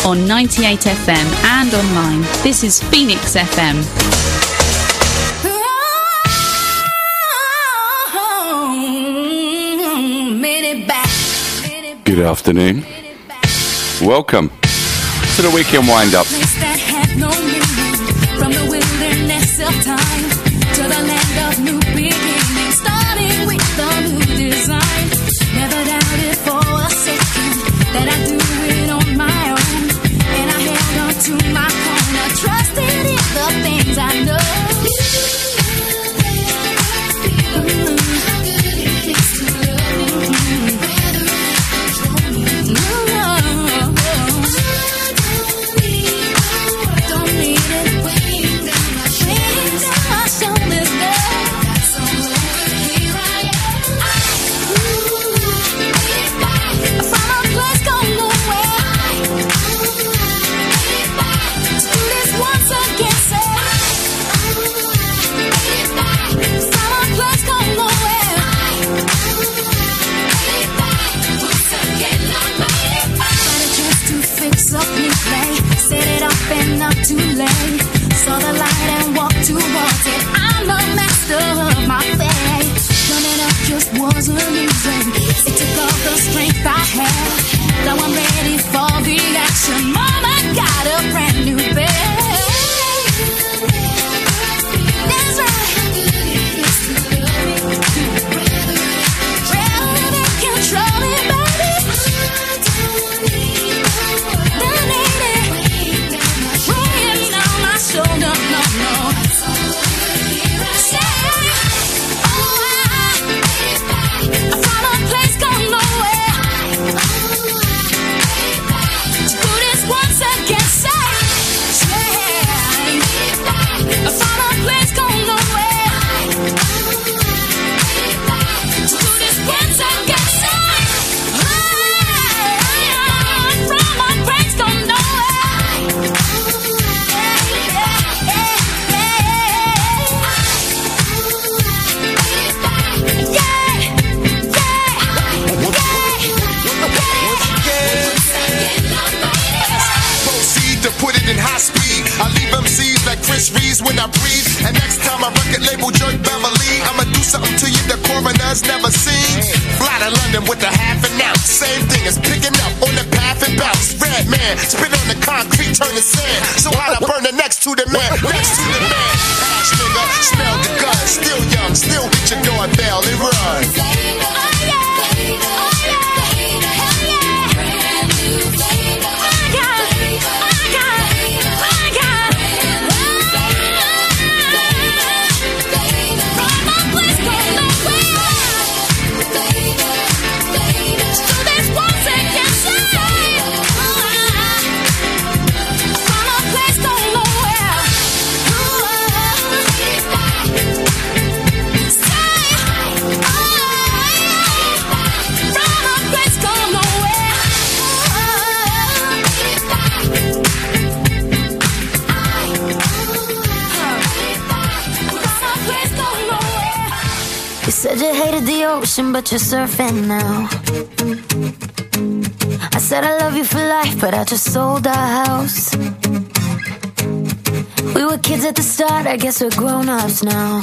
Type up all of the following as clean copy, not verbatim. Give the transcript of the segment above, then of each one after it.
on 98 FM and online. This is Phoenix FM. Good afternoon. Welcome to the weekend wind-up. From the wilderness of time to the land of new beginnings, starting with the new design. Never doubted for a second that I'd do it on my own, and I held on to my corner, trusting in the things I know. Too late, saw the light and walked towards it. I'm a master of my fate. Running up just wasn't easy. It took all the strength I had. Now I'm ready for the action. Mama got a brand new bed. That's right. Rather than control it, baby. Don't need it. No, no, no. Say, oh, I found a place gone nowhere. To do this once again, say, I found a place gone nowhere. To do this once again, say, from a place gone nowhere. In high speed, I leave MCs like Chris Reeves when I breathe. And next time my record label Jerk Beverly, I'ma do something to you the coroner's never seen. Fly to London with a half an ounce. Same thing as picking up on the path and bounce. Red man, spit on the concrete, turn to sand. So hot I burn the next to the man, next to the man. Ash nigga, smell the gun. Still young, still hit your doorbell and run. Oh yeah, oh yeah. You said you hated the ocean, but you're surfing now. I said I love you for life, but I just sold our house. We were kids at the start, I guess we're grown-ups now.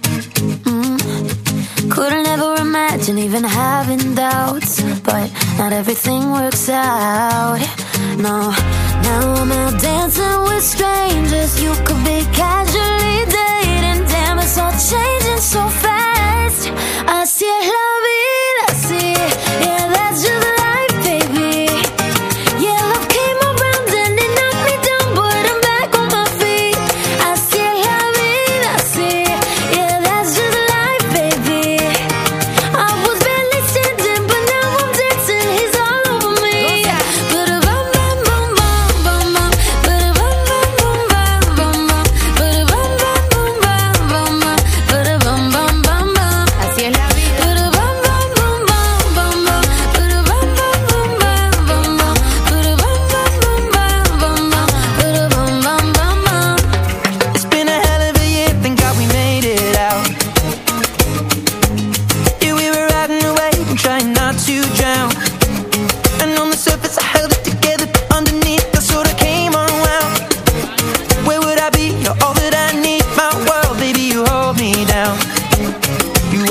Couldn't ever imagine even having doubts, but not everything works out. No, now I'm out dancing with strangers. You could be casually dating. Damn, it's all changing so fast. Así es la vida, sí. Yeah, that's just life, baby. Yeah, love came around and it knocked me down, but I'm back on my feet. Así es la vida, sí. Yeah, that's just life, baby. I was barely standing, but now I'm dancing. He's all over me. Ba-da-bum, bum, bum, bum, bum, ba-da-bum, bum, bum, bum, bum, ba-da-bum, bum, bum, bum, bum, ba-da-bum, bum, bum.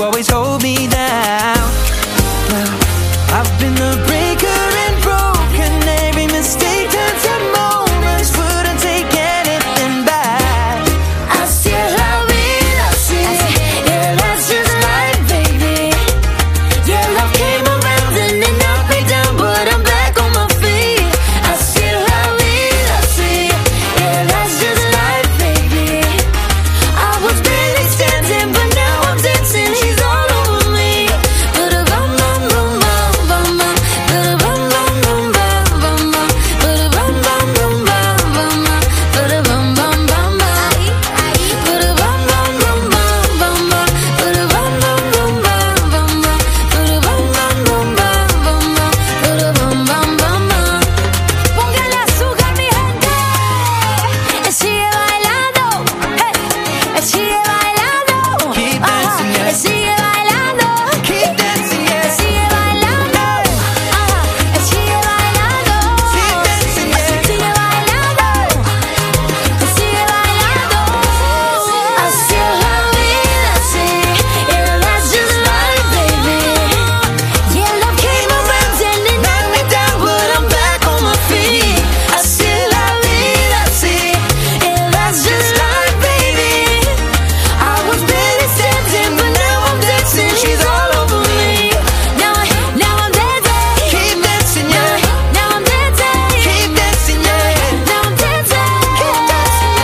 always hold me down. Well, I've been the breaker and broken. Every mistake turns to moments. Wouldn't take anything back. I still love it, I see. Yeah, that's just life, baby. Yeah, love came around and then knocked me down, but I'm back on my feet. I still love it, I see. Yeah, that's just life, baby. I was barely standing, but now I'm dancing. She's all over me. Ba-da-bum, bum, bum, bum, bum, bum. Ba-da-bum, bum, bum, bum, bum, bum. Ba-da-bum, bum, bum, bum, bum, bum. Ba-da-bum, bum, bum, bum. Ba-da-bum, bum, bum, bum, bum, bum. Ba-da-bum, bum, bum, bum, bum, bum. Ba-da-bum, bum, bum, bum, bum, bum. Ba-da-bum, bum, bum, bum. Póngale azúcar, mi gente. Sigue bailando. Hey. Sigue bailando. Keep dancing, yeah. Sigue bailando. Keep dancing, yeah. Sigue bailando. Sigue bailando. Keep dancing, yeah. Sigue bailando. Sigue bailando. I still love it, I see. Yeah, that's just life, baby. Yeah, love came around and it knocked me down, but I'm back on my feet. I still love it, I see. Yeah, that's just life, baby. I was barely standing, but now I'm dancing. She's all over me. Now I'm dancing. Keep dancing, yeah. Now I'm dancing. Keep dancing, yeah. Now I'm dancing. Keep dancing.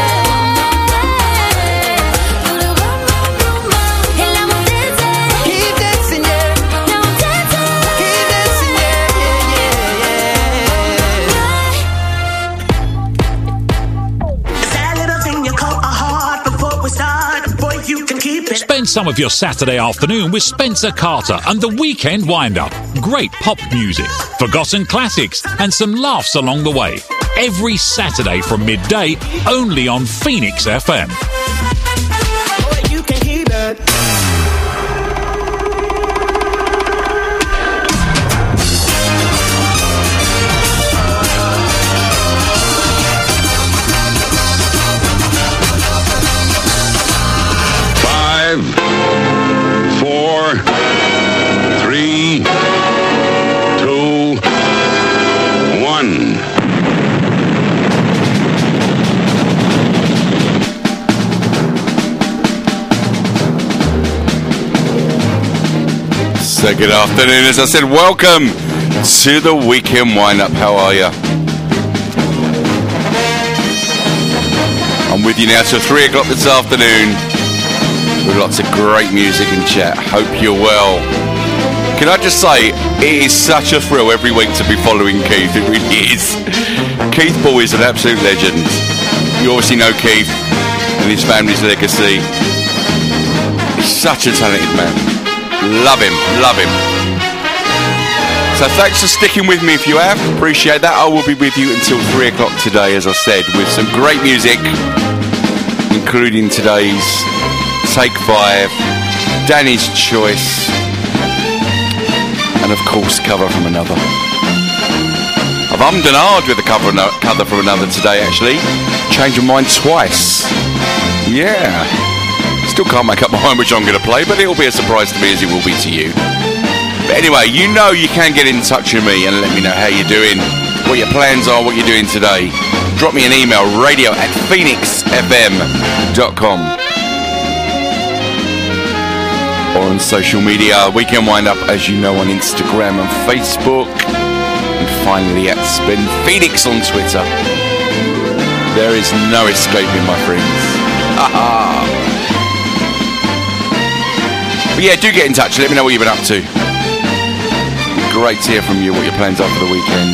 And now I'm dancing. Keep dancing, yeah. Now I'm dancing. Keep dancing, yeah, It's that little thing you call a heart. Before we start, boy, you can keep it. Spend some of your Saturday afternoon with Spencer Carter and the Weekend Wind-Up. Great pop music, forgotten classics, and some laughs along the way. Every Saturday from midday, only on Phoenix FM. Boy, you can keep it. Five, 4, 3, 2, 1. So good afternoon. As I said, welcome to the Weekend Wind-Up. How are you? I'm with you now till 3 o'clock this afternoon with lots of great music and chat. Hope you're well. Can I just say, it is such a thrill every week to be following Keith. It really is. Keith Ball is an absolute legend. You obviously know Keith and his family's legacy. He's such a talented man. Love him, love him. So thanks for sticking with me if you have. Appreciate that. I will be with you until 3 o'clock today, as I said, with some great music, including today's Take 5, Danny's Choice, and of course, cover from another. I've ummed and ahed with the cover from another today, actually. Changed my mind twice. Yeah. Still can't make up my mind which I'm going to play, but it'll be a surprise to me as it will be to you. But anyway, you know you can get in touch with me and let me know how you're doing, what your plans are, what you're doing today. Drop me an email, radio@phoenixfm.com. Or on social media, Weekend Wind-Up, as you know, on Instagram and Facebook. And finally at Spin Phoenix on Twitter. There is no escaping, my friends. Ha-ha. But yeah, do get in touch. Let me know what you've been up to. Great to hear from you what your plans are for the weekend.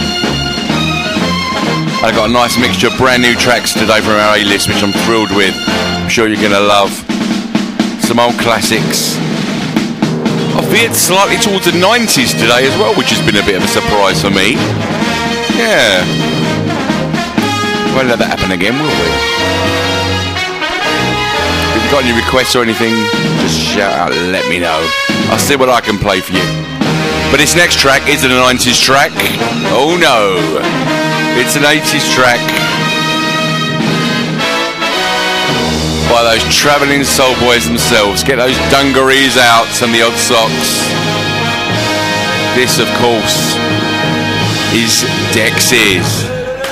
I got a nice mixture of brand new tracks today from our A-list, which I'm thrilled with. I'm sure you're going to love. Some old classics. I veered slightly towards the 90s today as well, which has been a bit of a surprise for me. Yeah. Won't let that happen again, will we? If you've got any requests or anything, just shout out and let me know. I'll see what I can play for you. But this next track isn't a 90s track. Oh no. It's an 80s track. by those travelling soul boys themselves. Get those dungarees out and the odd socks. This, of course, is Dexys.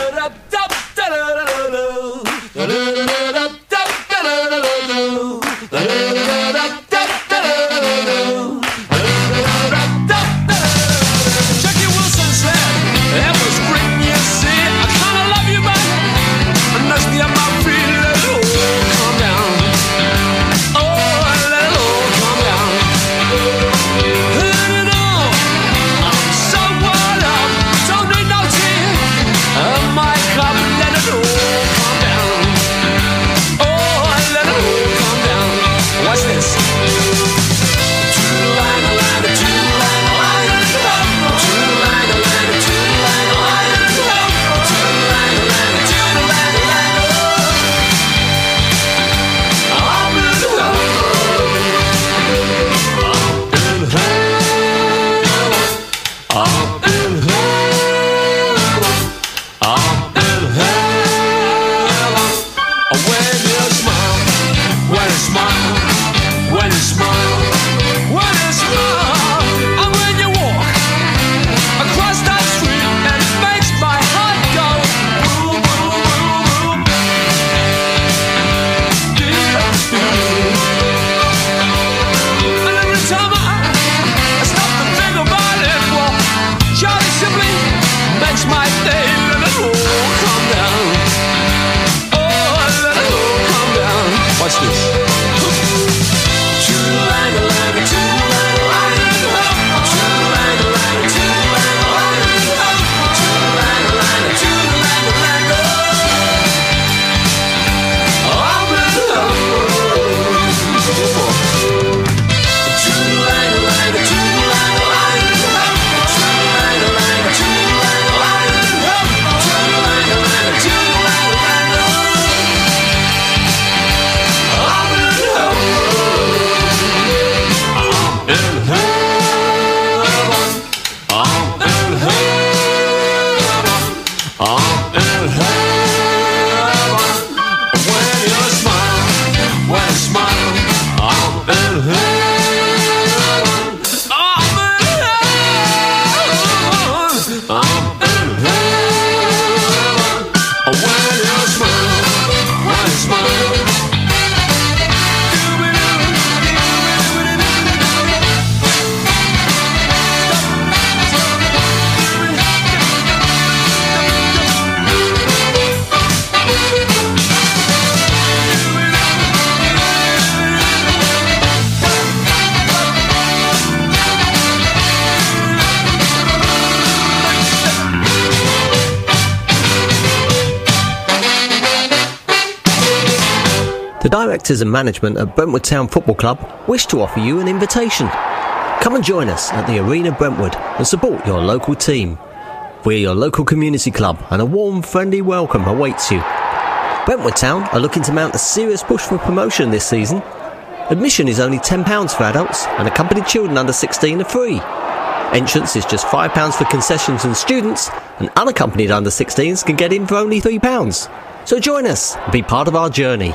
The directors and management at Brentwood Town Football Club wish to offer you an invitation. Come and join us at the Arena Brentwood and support your local team. We're your local community club and a warm, friendly welcome awaits you. Brentwood Town are looking to mount a serious push for promotion this season. Admission is only £10 for adults and accompanied children under 16 are free. Entrance is just £5 for concessions and students, and unaccompanied under 16s can get in for only £3. So join us and be part of our journey.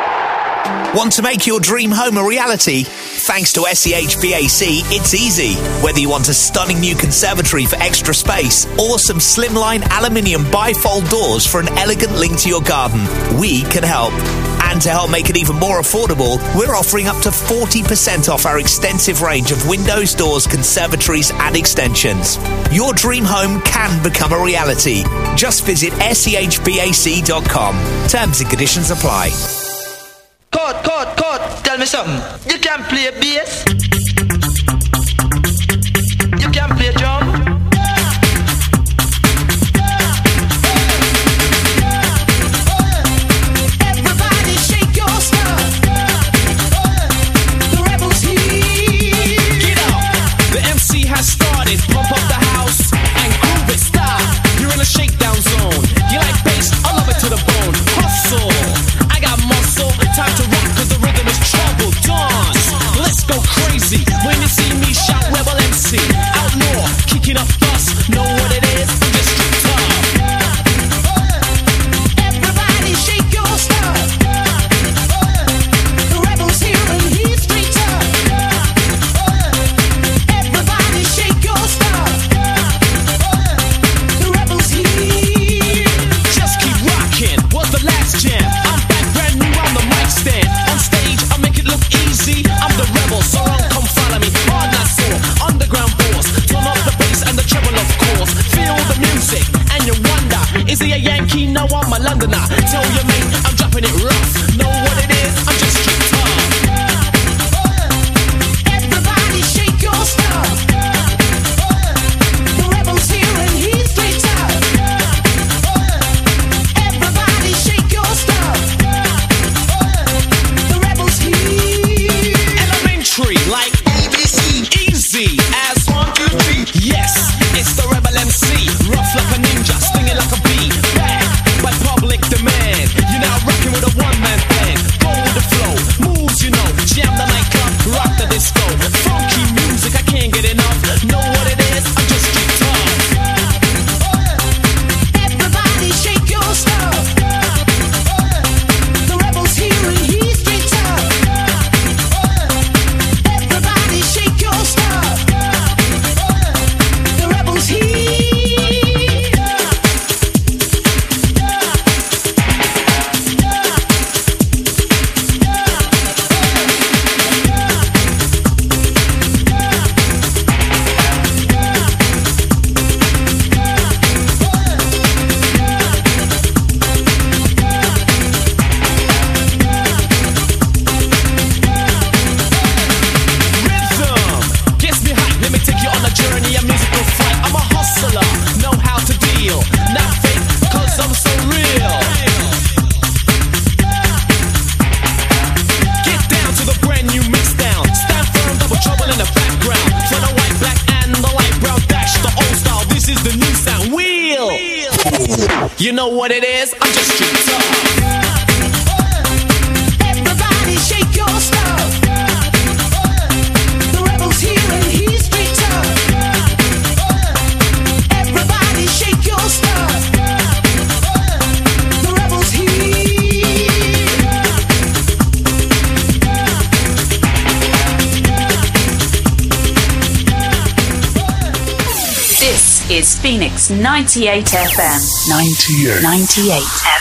Want to make your dream home a reality? Thanks to SEHBAC, it's easy. Whether you want a stunning new conservatory for extra space or some slimline aluminium bifold doors for an elegant link to your garden, we can help. And to help make it even more affordable, we're offering up to 40% off our extensive range of windows, doors, conservatories and extensions. Your dream home can become a reality. Just visit SEHBAC.com. Terms and conditions apply. Code, tell me something. You can play bass. You can play drum. Everybody shake your stuff. The rebels here. Get up. The MC has started. Pump up the house and groove it. Stop. You're in a shakedown zone. You like bass? I love it to the bone. Hustle. I got muscle. Time to rock 'cause the rhythm is trouble. Dance. Let's go crazy. 3, like ABC, easy as 1, 2, 3. Yes, it's the Rebel MC, rough like a ninja, stinging like a bee. Back by public demand. You're now rocking with a one-man band. Go with the flow, moves you know. Jam the nightclub, rock the disco. Funky music, I can't get enough. Know what it is? I'm just too tough. Everybody shake your stuff. The rebel's here and he's straight tough. Everybody shake your stuff. The rebel's here. Rhythm gets me hype. Let me take you on a journey, a musical flight. I'm a hustler, know how to deal. Not fake, cause I'm so real. Get down to the brand new mix down. Stand firm, double trouble in the background. For the white, black, and the light brown dash, the old style. This is the new sound. Wheel. You know what it is? I'm just street tough. Everybody shake your stuff. The rebel's here and he's straight tough. Everybody shake your stuff. The rebel's here. This is Phoenix 98 FM. 98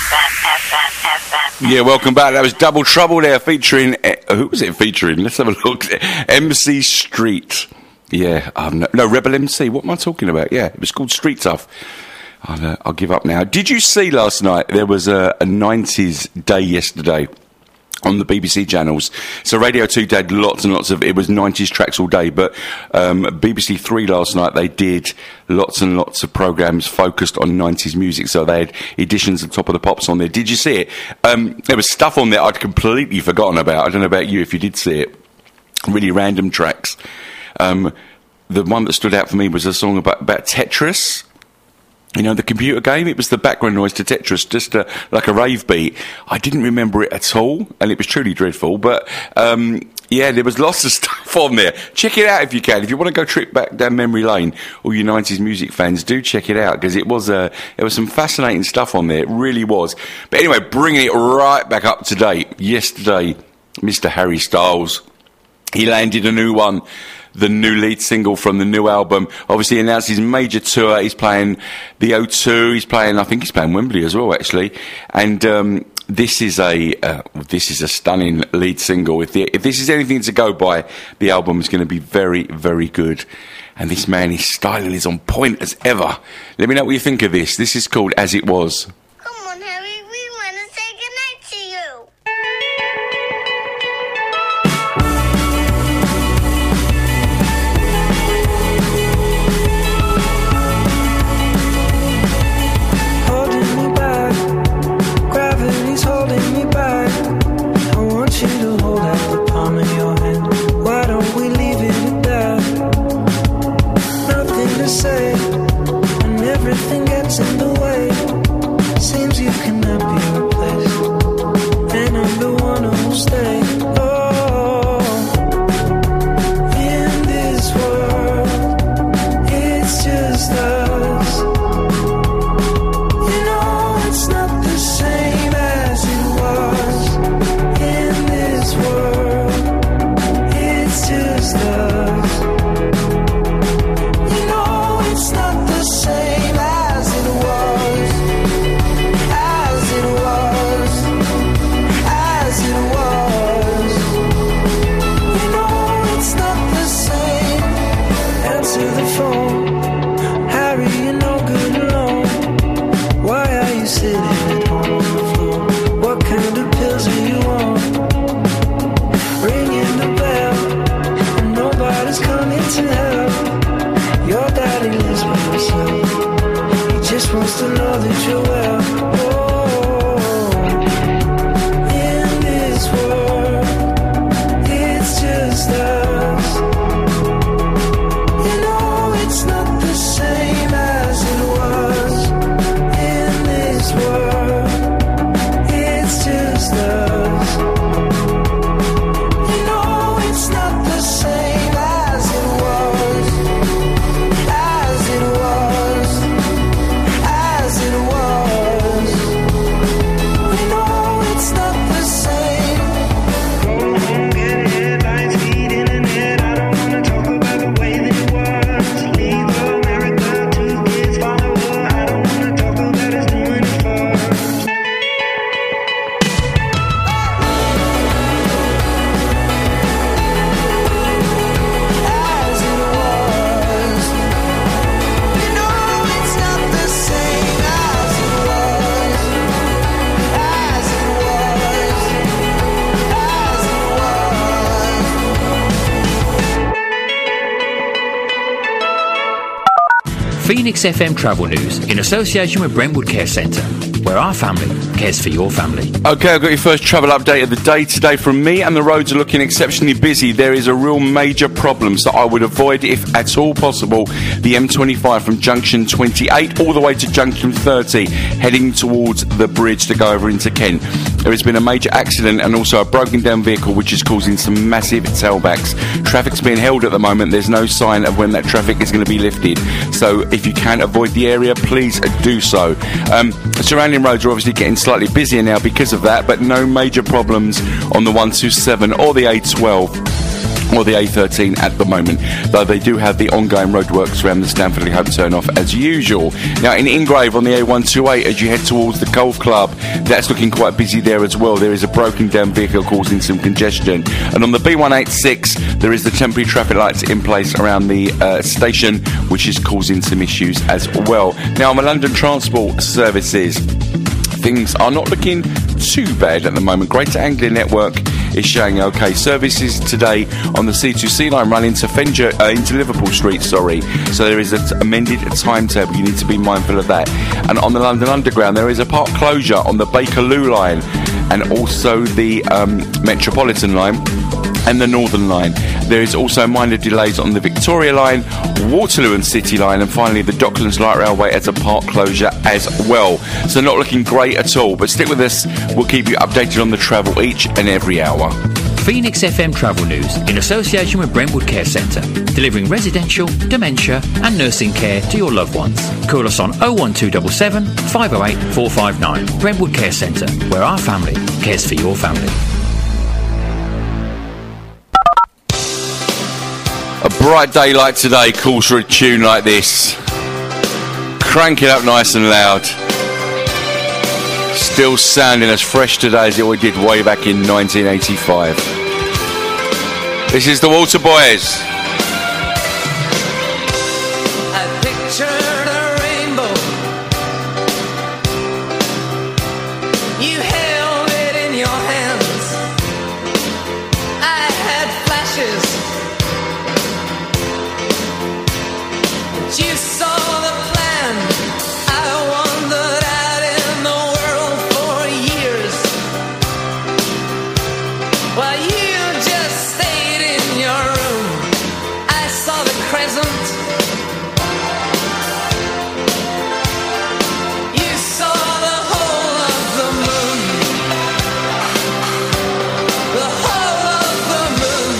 FM. Yeah, welcome back. That was Double Trouble there, featuring who was it featuring? Let's have a look. MC Street. Yeah, no, Rebel MC. What am I talking about? Yeah, it was called Street Tough. I'll give up now. Did you see last night there was a 90s day yesterday on the BBC channels? So Radio 2 did lots and lots of, it was 90s tracks all day, but BBC 3 last night, they did lots and lots of programmes focused on 90s music. So they had editions of Top of the Pops on there. Did you see it? There was stuff on there I'd completely forgotten about. I don't know about you if you did see it. Really random tracks. The one that stood out for me was a song about Tetris. You know, the computer game, it was the background noise to Tetris, just like a rave beat. I didn't remember it at all, and it was truly dreadful. But, yeah, there was lots of stuff on there. Check it out if you can. If you want to go trip back down memory lane, all you 90s music fans, do check it out, because it was there was some fascinating stuff on there. It really was. But anyway, bringing it right back up to date. Yesterday, Mr. Harry Styles, he landed a new one. The new lead single from the new album. Obviously announced his major tour. He's playing the O2. I think he's playing Wembley as well, actually. And this is a stunning lead single. If this is anything to go by, the album is going to be very, very good. And this man, his styling is on point as ever. Let me know what you think of this. This is called As It Was. Come on, Harry. We want to say goodnight to you. Holding me back. I want you to hold out the palm of your hand. Why don't we leave it at that? Nothing to say, and everything gets in the way. Seems you cannot be replaced, and I'm the one who'll stay. Oh, in this world, it's just us. You know it's not the same as it was. In this world, it's just us. You know it's not the same as it was. As it was. As it was. You know it's not the same. Answer the phone. Harry, you're no good alone. Why are you sitting at home on the floor? What kind of pills are you on? Ringing the bell, and nobody's Phoenix FM Travel News in association with Brentwood Care Centre, where our family cares for your family. Okay, I've got your first travel update of the day today from me, and the roads are looking exceptionally busy. There is a real major problem, so I would avoid, if at all possible, the M25 from junction 28 all the way to junction 30, heading towards the bridge to go over into Kent. There has been a major accident and also a broken down vehicle which is causing some massive tailbacks. Traffic's being held at the moment. There's no sign of when that traffic is going to be lifted. So if you can avoid the area, please do so. Surrounding roads are obviously getting slightly busier now because of that, but no major problems on the 127 or the A12 or the A13 at the moment, though they do have the ongoing roadworks around the Stanford Hope turn-off as usual. Now in Ingrave on the A128, as you head towards the golf club, that's looking quite busy there as well. There is a broken down vehicle causing some congestion. And on the B186, there is the temporary traffic lights in place around the station, which is causing some issues as well. Now on the London Transport Services, things are not looking too bad at the moment. Greater Anglia Network is showing okay. Services today on the C2C line run into into Liverpool Street, so there is an amended timetable. You need to be mindful of that. And on the London Underground, there is a part closure on the Bakerloo line and also the Metropolitan line and the Northern line. There is also minor delays on the Victoria line, Waterloo and City line, and finally the Docklands Light Railway as a part closure as well. So not looking great at all, but stick with us. We'll keep you updated on the travel each and every hour. Phoenix FM Travel News in association with Brentwood Care Centre, delivering residential, dementia and nursing care to your loved ones. Call us on 01277 508 459. Brentwood Care Centre, where our family cares for your family. A bright day like today calls for a tune like this. Crank it up nice and loud. Still sounding as fresh today as it did way back in 1985. This is the Water Boys. I pictured a rainbow. You held it in your hands. I had flashes. You saw the plan. I wandered out in the world for years, while you just stayed in your room. I saw the crescent. You saw the whole of the moon. The whole of the moon.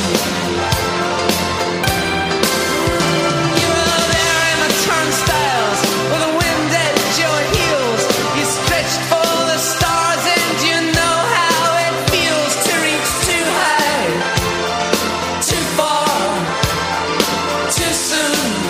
You were there in the turnstiles with the wind at your heels. You stretched for the stars and you know how it feels to reach too high, too far, too soon.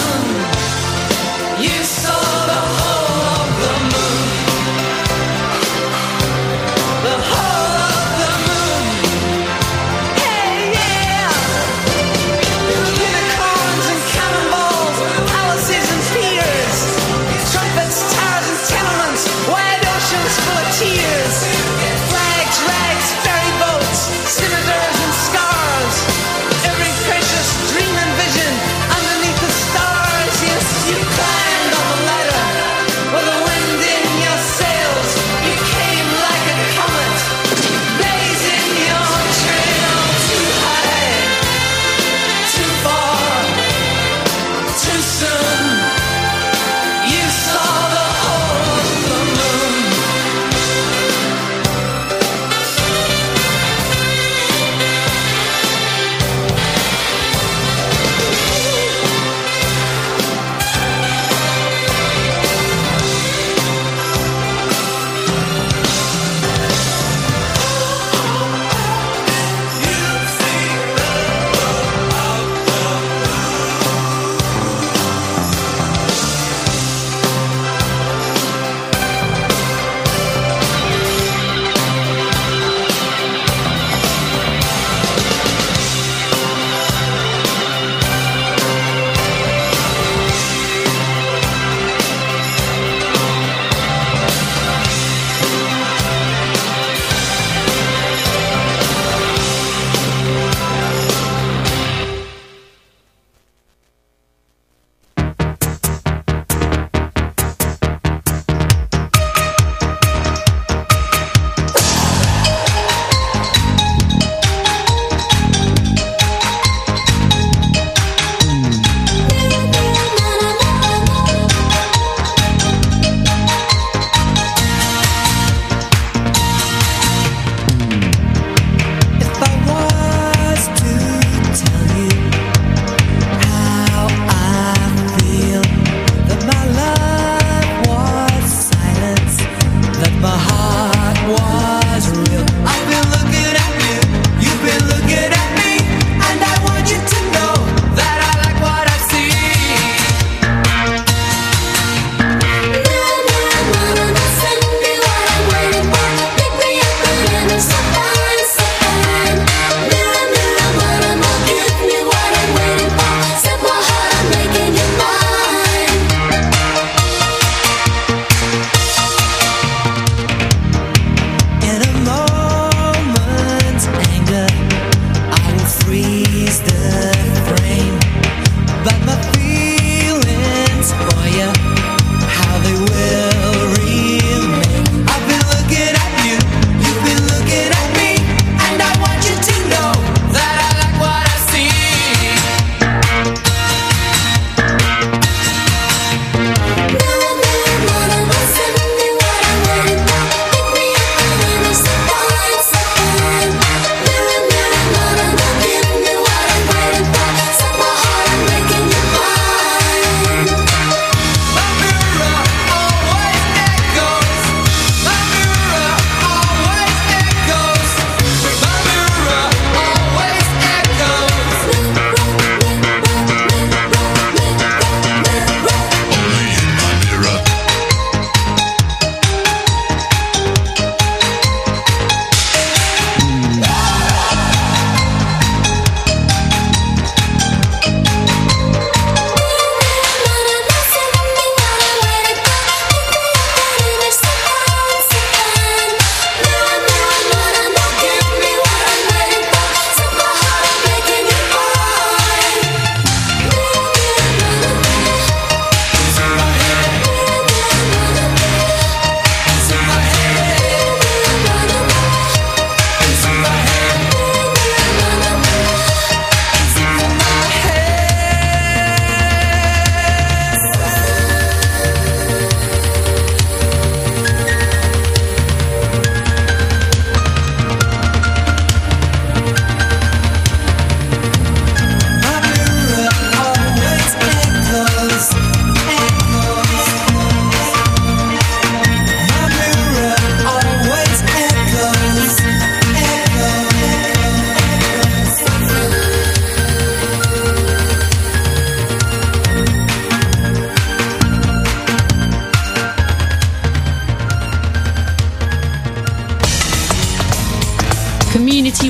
Senators and scars, every precious dream and vision underneath the stars. Yes,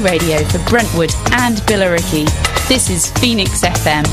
radio for Brentwood and Billericay. This is Phoenix FM.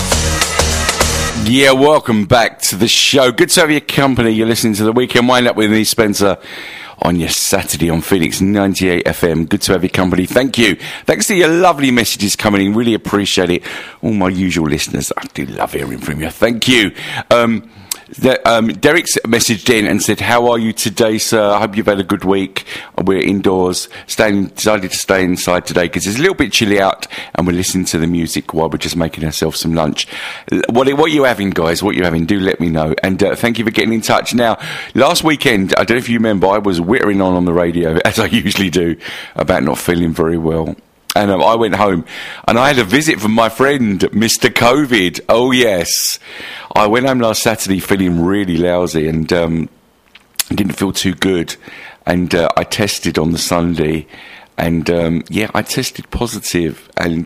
Yeah, welcome back to the show. Good to have your company. You're listening to the Weekend Wind Up with me, Spencer, on your Saturday on Phoenix 98 FM. Good to have your company. Thank you. Thanks to your lovely messages coming in. Really appreciate it. All my usual listeners, I do love hearing from you. Thank you. Derek's messaged in and said, "How are you today, sir? I hope you've had a good week. We're indoors, decided to stay inside today because it's a little bit chilly out, and we're listening to the music while we're just making ourselves some lunch." What are you having, guys? What are you having? Do let me know. And thank you for getting in touch. Now, last weekend, I don't know if you remember, I was whittering on the radio, as I usually do, about not feeling very well. And I went home, and I had a visit from my friend, Mr. COVID. Oh, yes. I went home last Saturday feeling really lousy and didn't feel too good. And I tested on the Sunday, and, I tested positive. And,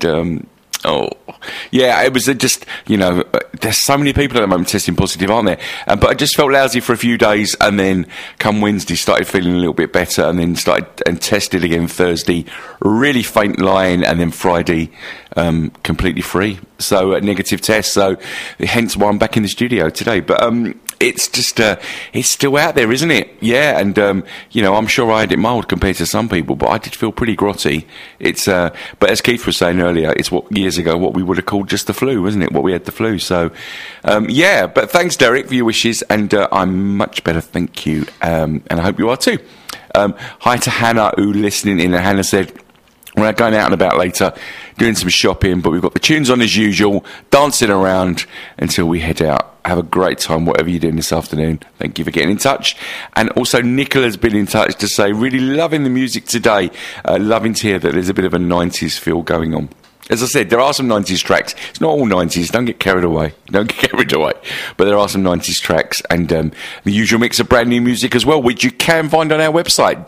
it was just, there's so many people at the moment testing positive, aren't there? But I just felt lousy for a few days, and then come Wednesday started feeling a little bit better, and then started and tested again Thursday, really faint lying, and then Friday completely free. So negative test. So hence why I'm back in the studio today. But it's just it's still out there, isn't it? Yeah, and I'm sure I had it mild compared to some people, but I did feel pretty grotty. It's but as Keith was saying earlier, it's what years ago what we would have called just the flu, wasn't it? What we had the flu. So but thanks, Derek, for your wishes, and I'm much better, thank you, and I hope you are too. Hi to Hannah, who listening in, and Hannah said, "We're going out and about later, doing some shopping, but we've got the tunes on as usual, dancing around until we head out. Have a great time, whatever you're doing this afternoon." Thank you for getting in touch. And also, Nicola's been in touch to say, really loving the music today. Loving to hear that there's a bit of a 90s feel going on. As I said, there are some 90s tracks. It's not all 90s. Don't get carried away. But there are some 90s tracks, and the usual mix of brand new music as well, which you can find on our website,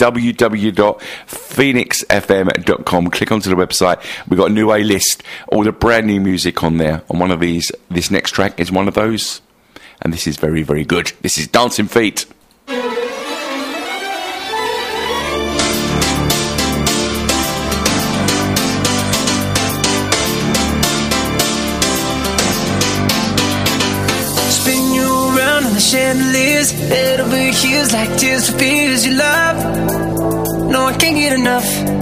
www.phoenixfm.com. Click onto the website. We've got a new A-list, all the brand new music on there. On one of these, this next track is one of those, and this is very, very good. This is Dancing Feet. Chandeliers, head over heels like tears for fears you love. No, I can't get enough.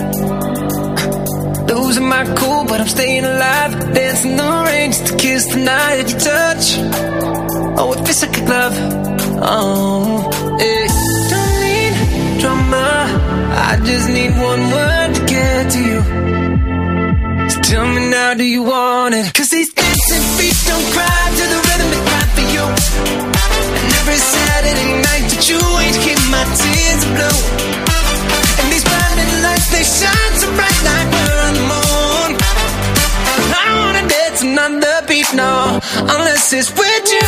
Losing my cool, but I'm staying alive. Dancing the rain just to kiss the night that you touch. Oh, it feels like a glove. Oh, yeah. Don't need drama, I just need one word to get to you. So tell me now, do you want it? 'Cause these dancing feet don't cry to the rhythm they cry for you. And every Saturday night that you ain't keep my tears blue. And these blinding lights, they shine so bright like we're on the moon. I don't wanna dance another beat, no, unless it's with you.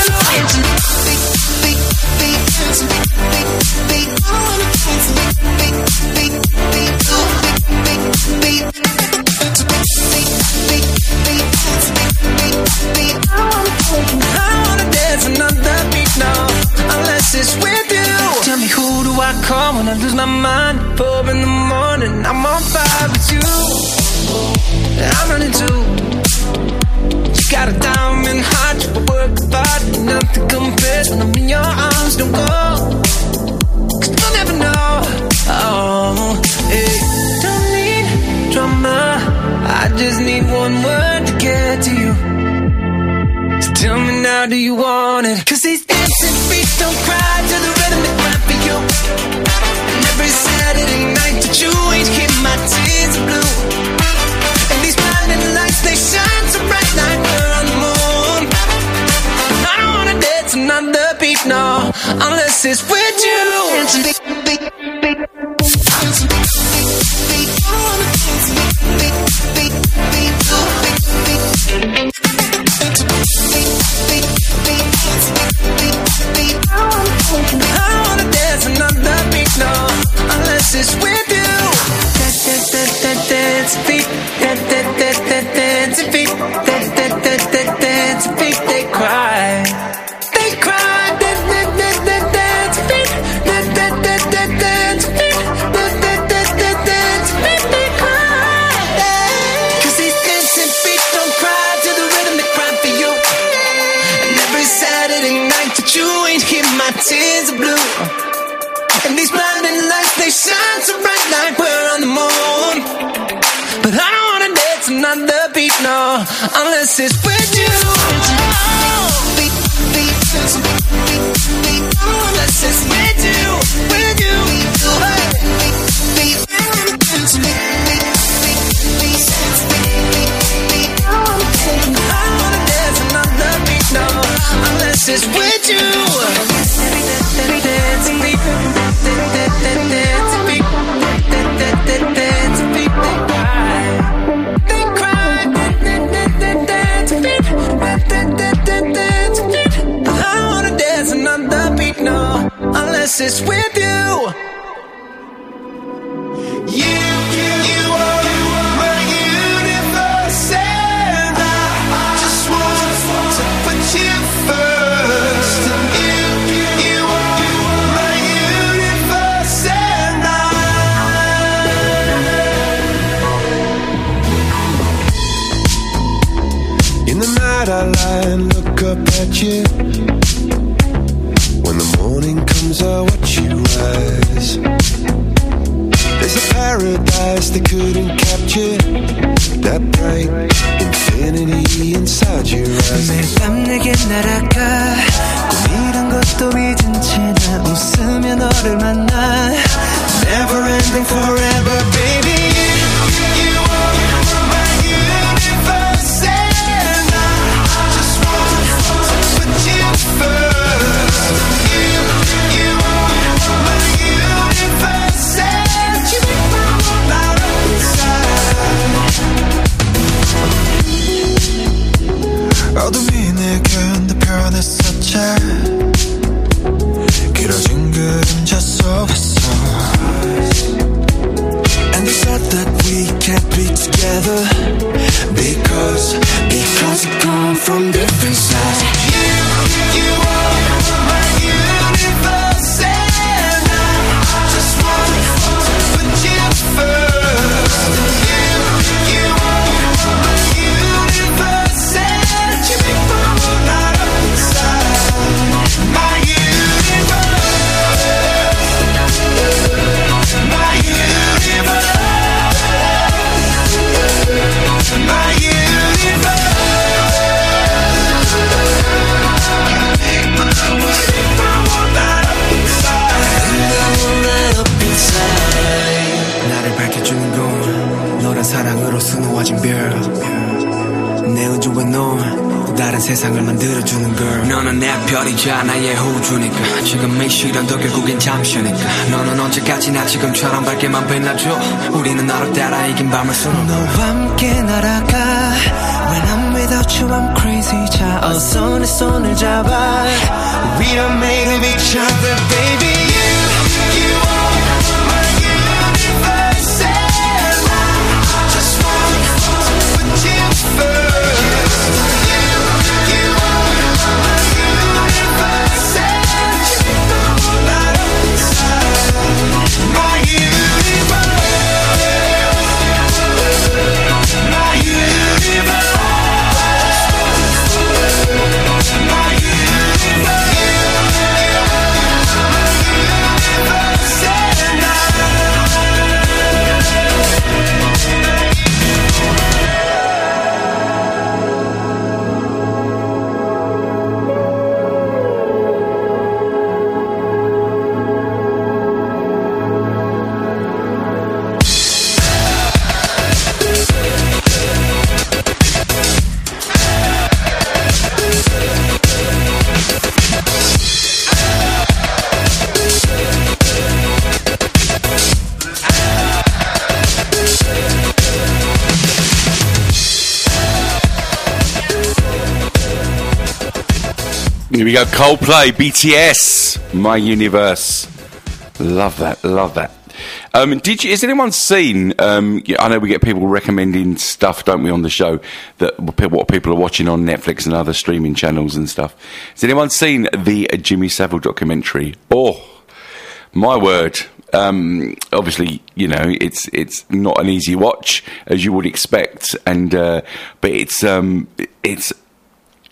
I wanna dance another beat, no, unless it's with you. Tell me, who do I call when I lose my mind? 4 in the morning, I'm on fire with you. I'm running too. You got a diamond heart, you work hard, nothing compares when I'm in your arms. Don't go, 'cause you'll never know. Oh, hey. Don't need drama, I just need one word to get to you. So tell me now, do you want it? 'Cause these dancing feet don't cry to the rhythm they cry for you. And every Saturday night that you ain't keep my tears blue. And these blinding lights, they shine so bright like we're on the moon. I don't wanna dance another beat, no, unless it's with you. Dancing beat, beat, beat. Dancing beat, beat, beat. I wanna dance beat, beat, beat, beat, beat, beat. I wanna dance another beat, no, unless it's with you. Dance beat, dance beat, dance beat. They cry, they cry. Dance beat, skies are blue. And these blinding lights, they shine so bright like we're on the moon. But I don't wanna dance another beat, no, unless it's with you. Beat, beat, beat, unless it's with you, with you. Beat, beat, I don't wanna dance another beat, no, unless it's with you. Dance beat, dance beat, dance beat, they cry, dance beat. I don't wanna dance another beat, no, unless it's with you. You are my universe, and I just want to put you first. You are my universe, and In the night I lie and look up at you. When the morning comes I watch you rise. There's a paradise they couldn't capture, that bright infinity inside your eyes. 매일 밤 내게 날아가 꿈이란 것도 잊은 채 나 웃으며 너를 만나. Never ending forever baby. You are my universe, and I just want to put you first. You are my universe, and you make my world light up inside. 어둠이 내겐 더 변했었지. 길어진 그림자 속에서. And they said that we can't be together because we come from different sides. You are my universe, and I just want to put you first. You are my universe, and you make my world light up inside. My universe, my universe, my universe. 나를 밝혀주는 건 너란 사랑으로 수놓아진 별. 내 우주에 넌 다른 세상을 만들어주는 걸. 너는 내 별이자 나의 호주니까 지금의 시련도 결국엔 잠시니까. 너는 언제까지나 지금처럼 밝게만 빛나줘. 우리는 너를 따라 이긴 밤을 수놓고 너와 함께 날아가. When I'm without you I'm crazy. 자 어서 내 손을 잡아. We are made of each other baby. You are my universe, and I just want to put you first. You are my universe, and you make my world light up inside. My universe, my universe, my universe. Here we go, Coldplay, BTS, My Universe. Love that, love that. Has anyone seen, I know we get people recommending stuff, don't we, on the show, that what people are watching on Netflix and other streaming channels and stuff. Has anyone seen the Jimmy Savile documentary? Oh, my word. Obviously, you know, it's not an easy watch, as you would expect, and but it's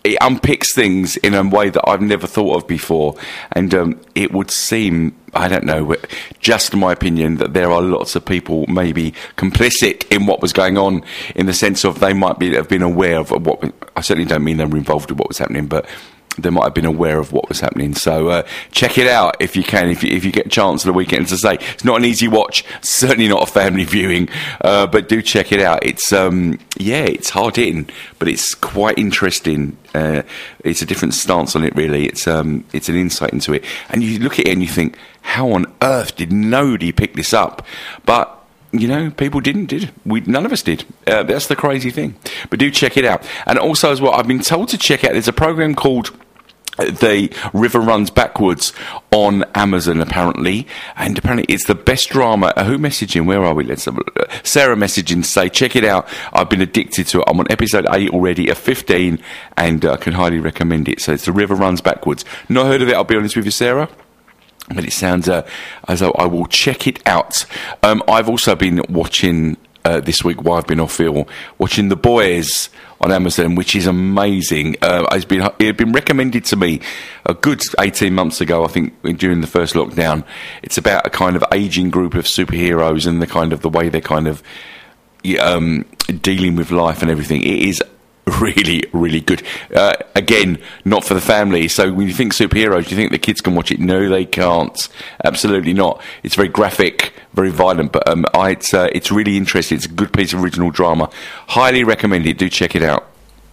it unpicks things in a way that I've never thought of before. And it would seem, I don't know, just my opinion, that there are lots of people maybe complicit in what was going on, in the sense of they might have been aware of what. I certainly don't mean they were involved in what was happening, but they might have been aware of what was happening. So check it out if you can, if you get a chance at the weekend. As I say, it's not an easy watch, certainly not a family viewing, but do check it out. It's it's hard hitting, but it's quite interesting. It's a different stance on it, really. It's an insight into it, and you look at it and you think, how on earth did nobody pick this up? But you know, people did. None of us did. That's the crazy thing. But do check it out. And also, as well, I've been told to check out, there's a program called The River Runs Backwards on Amazon, apparently. And apparently it's the best drama. Who messaged in? Where are we? Let's have a look. Sarah messaged in to say, check it out. I've been addicted to it. I'm on episode 8 already of 15, and I can highly recommend it. So it's The River Runs Backwards. Not heard of it, I'll be honest with you, Sarah. But it sounds as though I will check it out. I've also been watching this week, while I've been off ill, watching The Boys on Amazon, which is amazing. It had been recommended to me a good 18 months ago, I think, during the first lockdown. It's about a kind of aging group of superheroes and the way they're kind of dealing with life and everything. It is really, really good. Again, not for the family. So when you think superheroes, you think the kids can watch it. No, they can't. Absolutely not. It's very graphic, very violent, but it's really interesting. It's a good piece of original drama. Highly recommend it. Do check it out.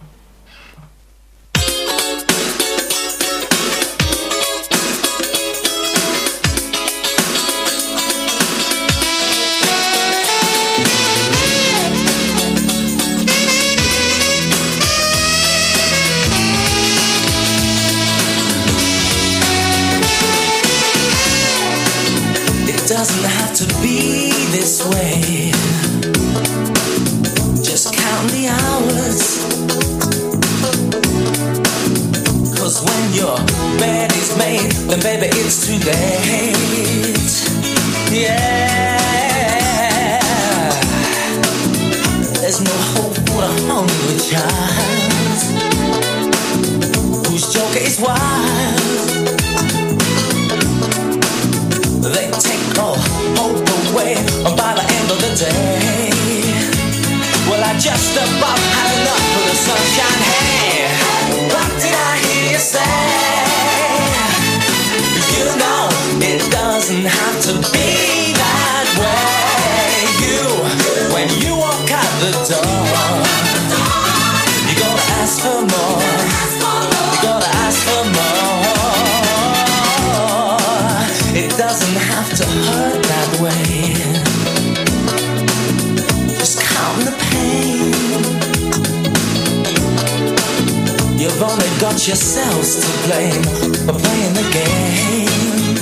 Doesn't have to be this way. Just count the hours. 'Cause when your bed is made, then baby it's too late. Yeah. There's no hope for a hungry child whose joker is wild. They take all hope away by the end of the day. Well, I just about had enough of the sunshine. Hey, what did I hear you say? You know, it doesn't have to be that way. When you walk out the door, you gotta ask for more. You gotta ask for more. It doesn't have to hurt that way. Just count the pain. You've only got yourselves to blame for playing the game.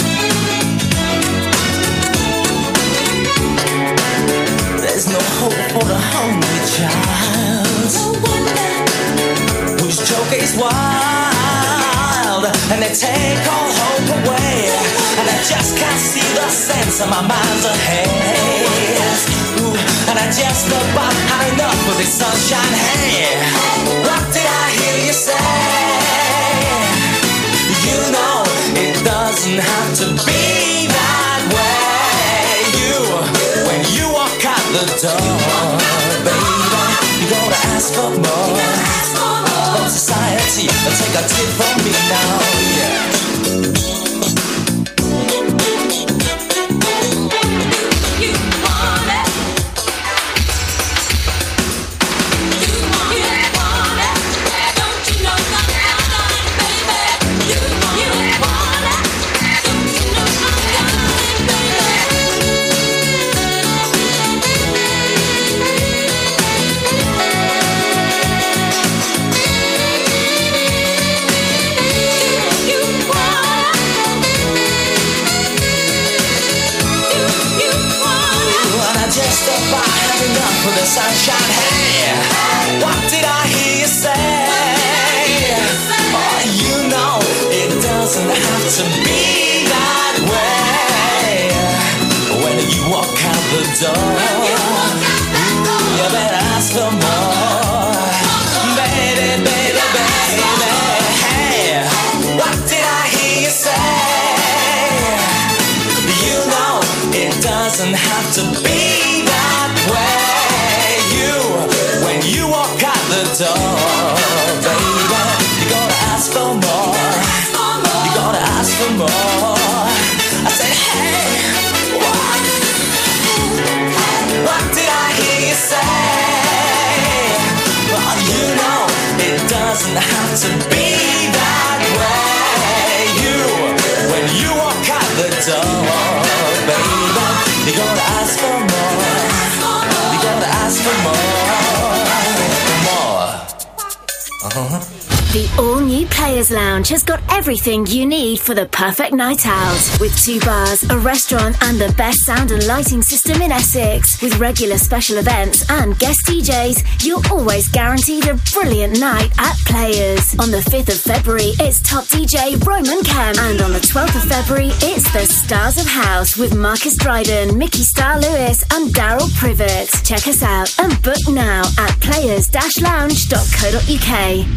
There's no hope for the hungry child whose joker is wild, and they take all hope away. And I just can't see the sense of my mind's ahead. Ooh, and I just about had enough of this sunshine. Hey, what did I hear you say? You know, it doesn't have to be that way. When you walk out the door, baby, you gotta ask for more. From society, take a tip from me now, yeah. Sunshine, hey, what did I hear you say? Oh, you know, it doesn't have to be that way. When you walk out the door, you better ask for more. Baby, baby, baby. have to be that way. When you walk out the door, baby, you gotta ask for more. You gotta ask for more. I said, hey, what did I hear you say? Well, you know it doesn't have to be that way. When you walk out the door, baby, you gotta ask for more. You gotta ask for more. More. The all-new Players Lounge has got everything you need for the perfect night out. With 2 bars, a restaurant and the best sound and lighting system in Essex. With regular special events and guest DJs, you're always guaranteed a brilliant night at Players. On the 5th of February, it's top DJ Roman Kemp. And on the 12th of February, it's the Stars of House with Marcus Dryden, Mickey Star Lewis and Daryl Privet. Check us out and book now at players-lounge.co.uk.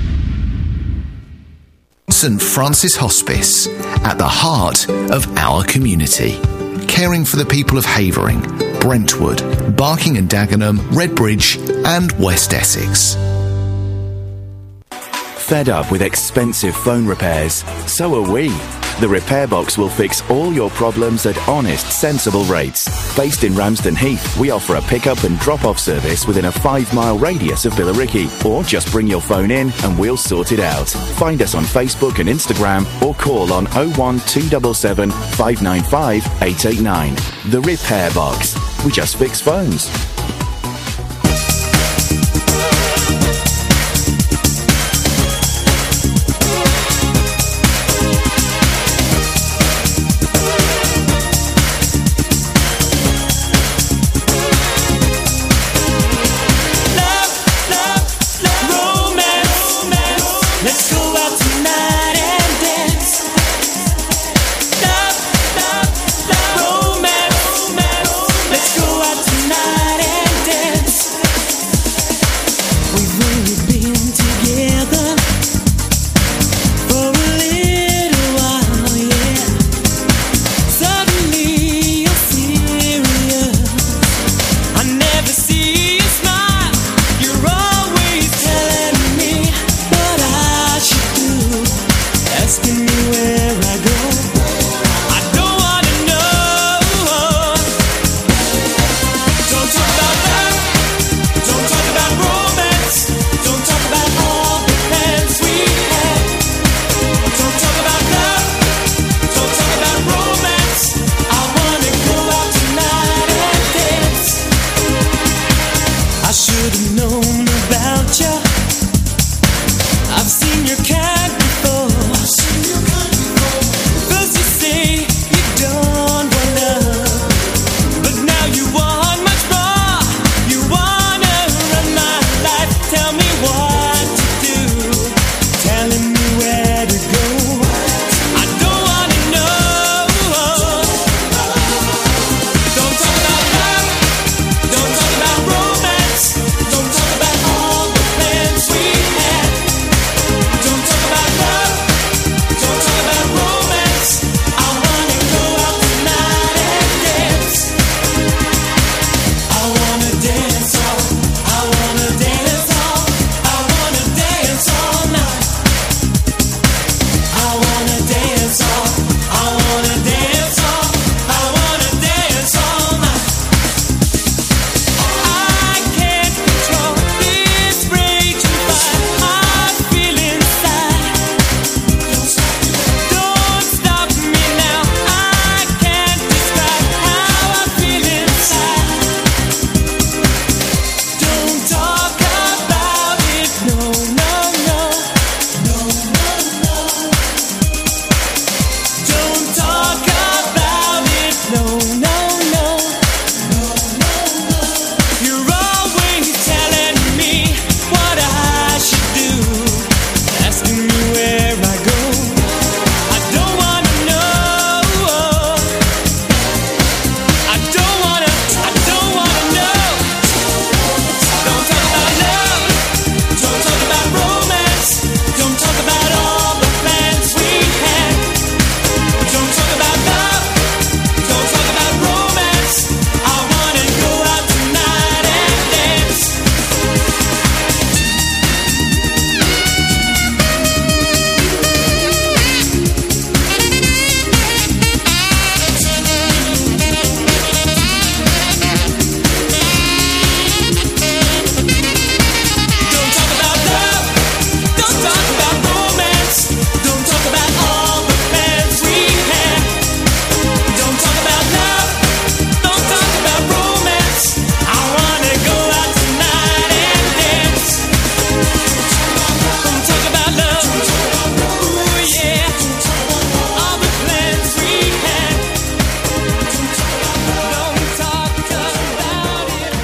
St Francis Hospice, at the heart of our community. Caring for the people of Havering, Brentwood, Barking and Dagenham, Redbridge and West Essex. Fed up with expensive phone repairs? So are we. The Repair Box will fix all your problems at honest, sensible rates. Based in Ramsden Heath, we offer a pick-up and drop-off service within a 5-mile radius of Billericay. Or just bring your phone in and we'll sort it out. Find us on Facebook and Instagram or call on 01277 595 889. The Repair Box. We just fix phones.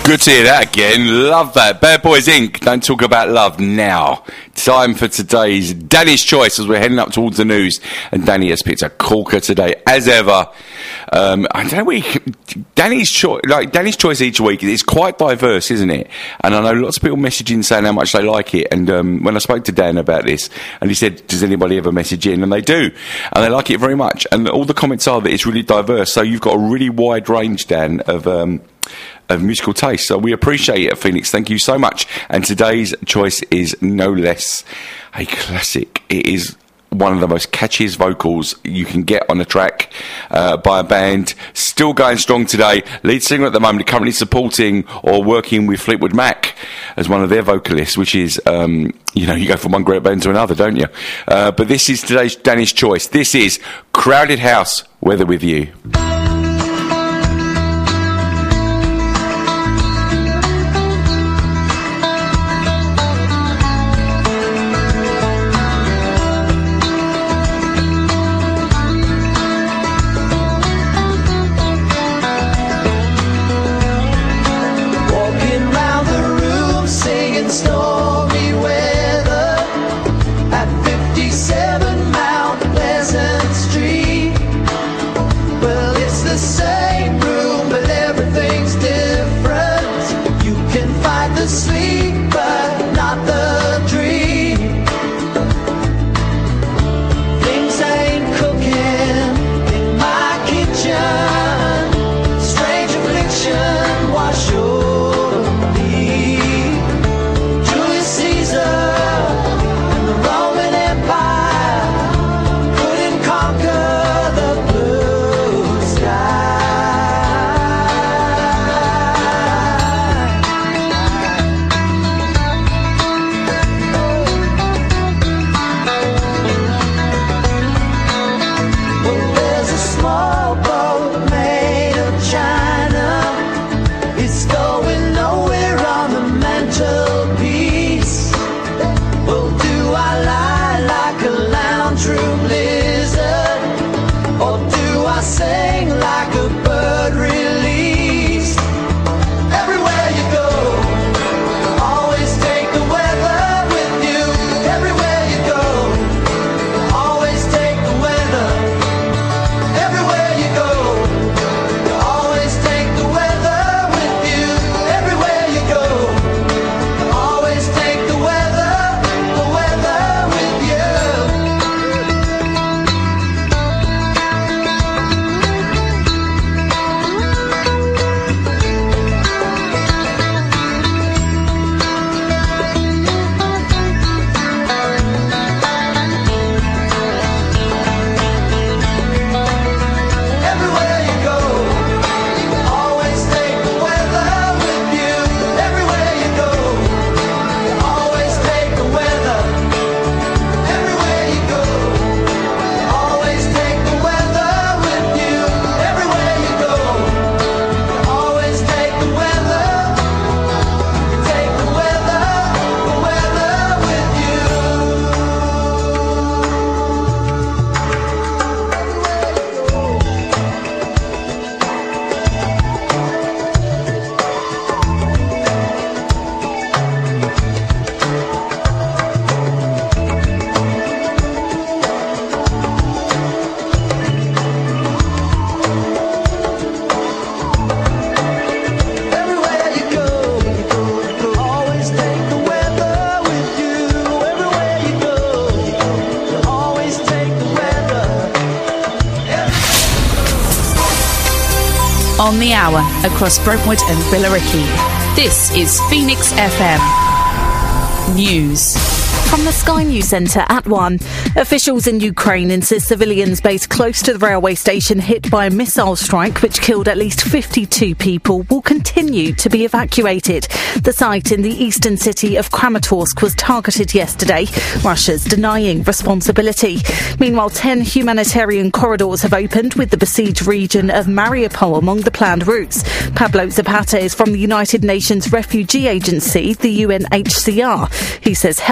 Good to hear that again. Love that. Bad Boys Inc. Don't talk about love now. Time for today's Danny's Choice as we're heading up towards the news. And Danny has picked a corker today, as ever. I don't know, Danny's choice each week is quite diverse, isn't it? And I know lots of people messaging saying how much they like it. And when I spoke to Dan about this, and he said, does anybody ever message in? And they do. And they like it very much. And all the comments are that it's really diverse. So you've got a really wide range, Dan, of musical taste. So we appreciate it, Phoenix. Thank you so much. And today's choice is no less a classic. It is one of the most catchiest vocals you can get on a track by a band. Still going strong today. Lead singer at the moment, currently supporting or working with Fleetwood Mac as one of their vocalists, which is, you go from one great band to another, don't you? But this is today's Danny's Choice. This is Crowded House, Weather With You. On the hour across Brentwood and Billericay. This is Phoenix FM News. From the Sky News Centre at 1, officials in Ukraine insist civilians based close to the railway station hit by a missile strike which killed at least 52 people will continue to be evacuated. The site in the eastern city of Kramatorsk was targeted yesterday. Russia's denying responsibility. Meanwhile, 10 humanitarian corridors have opened with the besieged region of Mariupol among the planned routes. Pablo Zapata is from the United Nations Refugee Agency, the UNHCR. He says help still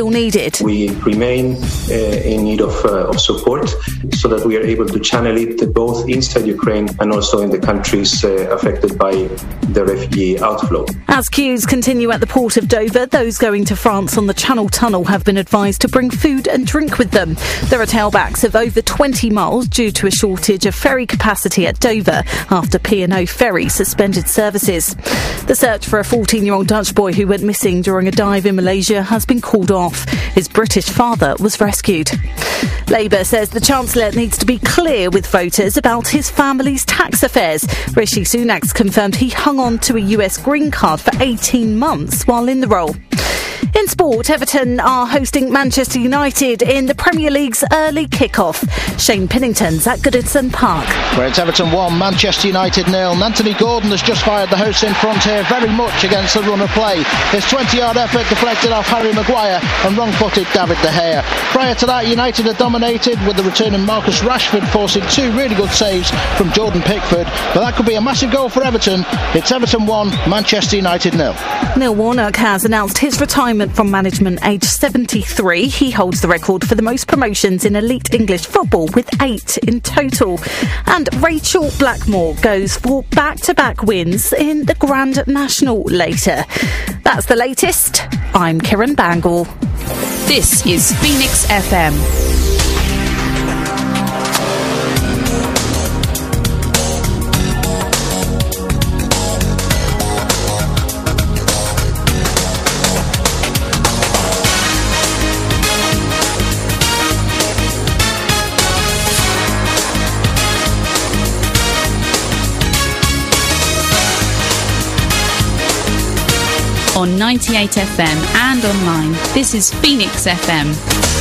still needed. We remain in need of support so that we are able to channel it both inside Ukraine and also in the countries affected by the refugee outflow. As queues continue at the port of Dover, those going to France on the Channel Tunnel have been advised to bring food and drink with them. There are tailbacks of over 20 miles due to a shortage of ferry capacity at Dover after P&O Ferry suspended services. The search for a 14-year-old Dutch boy who went missing during a dive in Malaysia has been called off. His British father was rescued. Labour says the Chancellor needs to be clear with voters about his family's tax affairs. Rishi Sunak's confirmed he hung on to a US green card for 18 months while in the role. In sport, Everton are hosting Manchester United in the Premier League's early kick-off. Shane Pinnington's at Goodison Park. Where it's Everton 1, Manchester United 0. Anthony Gordon has just fired the hosts in front here very much against the run of play. His 20-yard effort deflected off Harry Maguire and wrong-footed David De Gea. Prior to that, United had dominated with the returning Marcus Rashford forcing two really good saves from Jordan Pickford. But that could be a massive goal for Everton. It's Everton 1, Manchester United 0. Neil Warnock has announced his retirement from management aged 73. He holds the record for the most promotions in elite English football with 8 in total. And Rachel Blackmore goes for back-to-back wins in the Grand National later. That's the latest. I'm Kieran Bangle. This is Phoenix FM. On 98 FM and online, this is Phoenix FM.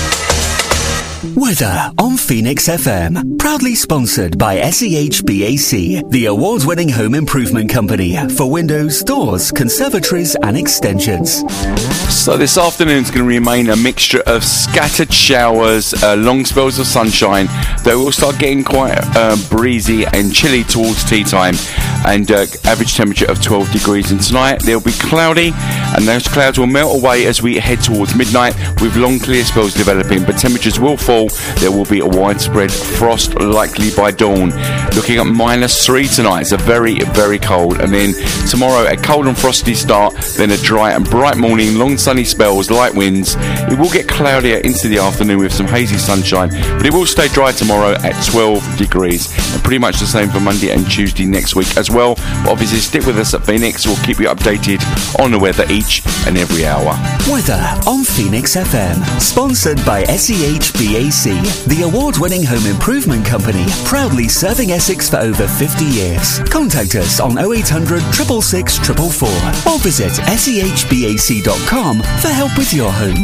Weather on Phoenix FM. Proudly sponsored by SEHBAC, the award-winning home improvement company for windows, doors, conservatories and extensions. So this afternoon's going to remain a mixture of scattered showers, long spells of sunshine. They will start getting quite breezy and chilly towards tea time, and average temperature of 12 degrees. And tonight they'll be cloudy, and those clouds will melt away as we head towards midnight, with long clear spells developing, but temperatures will fall. There will be a widespread frost likely by dawn. Looking at -3 tonight. It's a very, very cold. And then tomorrow a cold and frosty start, then a dry and bright morning, long sunny spells, light winds. It will get cloudier into the afternoon with some hazy sunshine, but it will stay dry tomorrow at 12 degrees. And pretty much the same for Monday and Tuesday next week as well. But obviously stick with us at Phoenix. We'll keep you updated on the weather each and every hour. Weather on Phoenix FM. Sponsored by SEHBAC, the award-winning home improvement company, proudly serving Essex for over 50 years. Contact us on 0800 666 444 or visit sehbac.com for help with your home.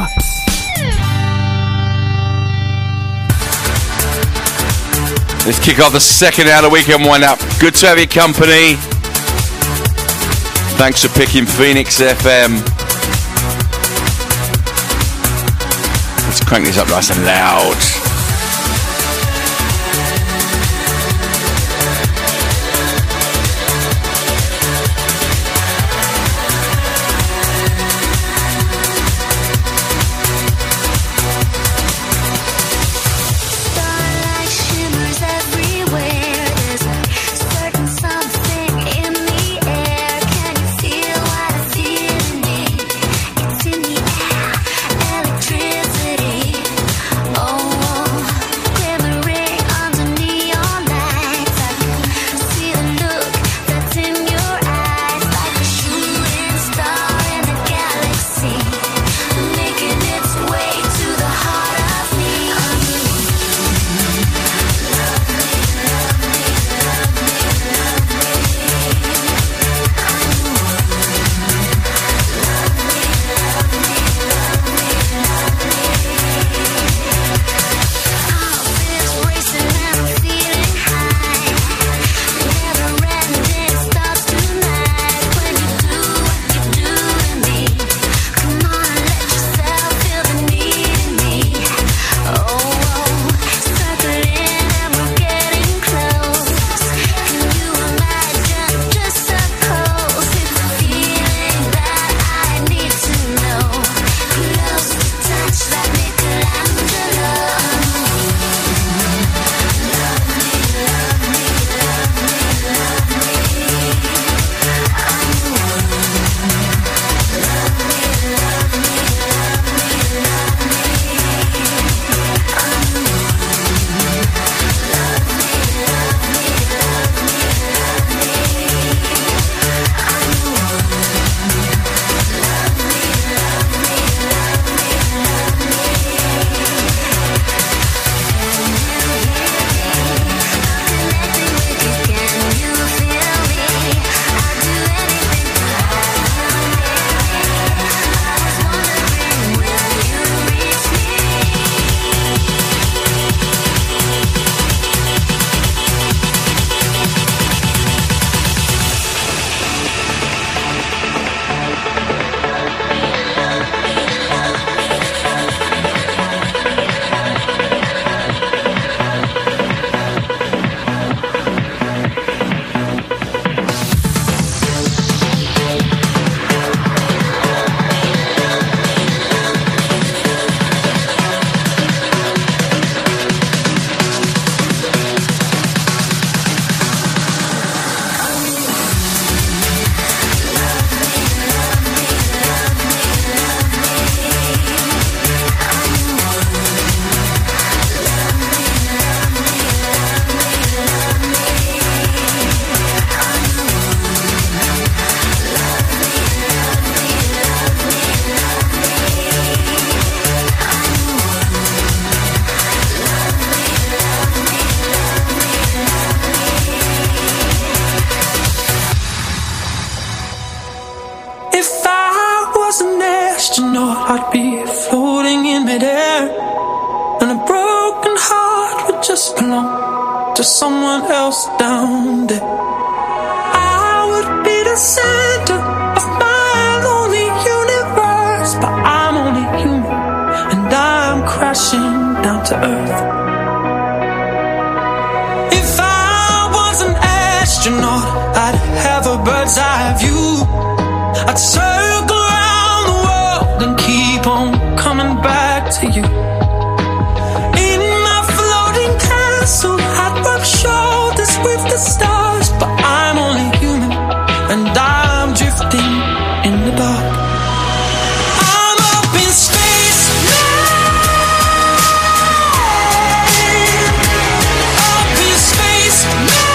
Let's kick off the second hour of the weekend wind-up. Good to have your company. Thanks for picking Phoenix FM. Let's crank this up nice and loud. Oh belong to someone else down there. I would be the center of my lonely universe, but I'm only human and I'm crashing down to earth. If I was an astronaut, I'd have a bird's eye view. I'd circle around the world and keep on coming back to you. In my floating castle, I'd rub shoulders with the stars, but I'm only human and I'm drifting in the dark. I'm up in space now, up in space now.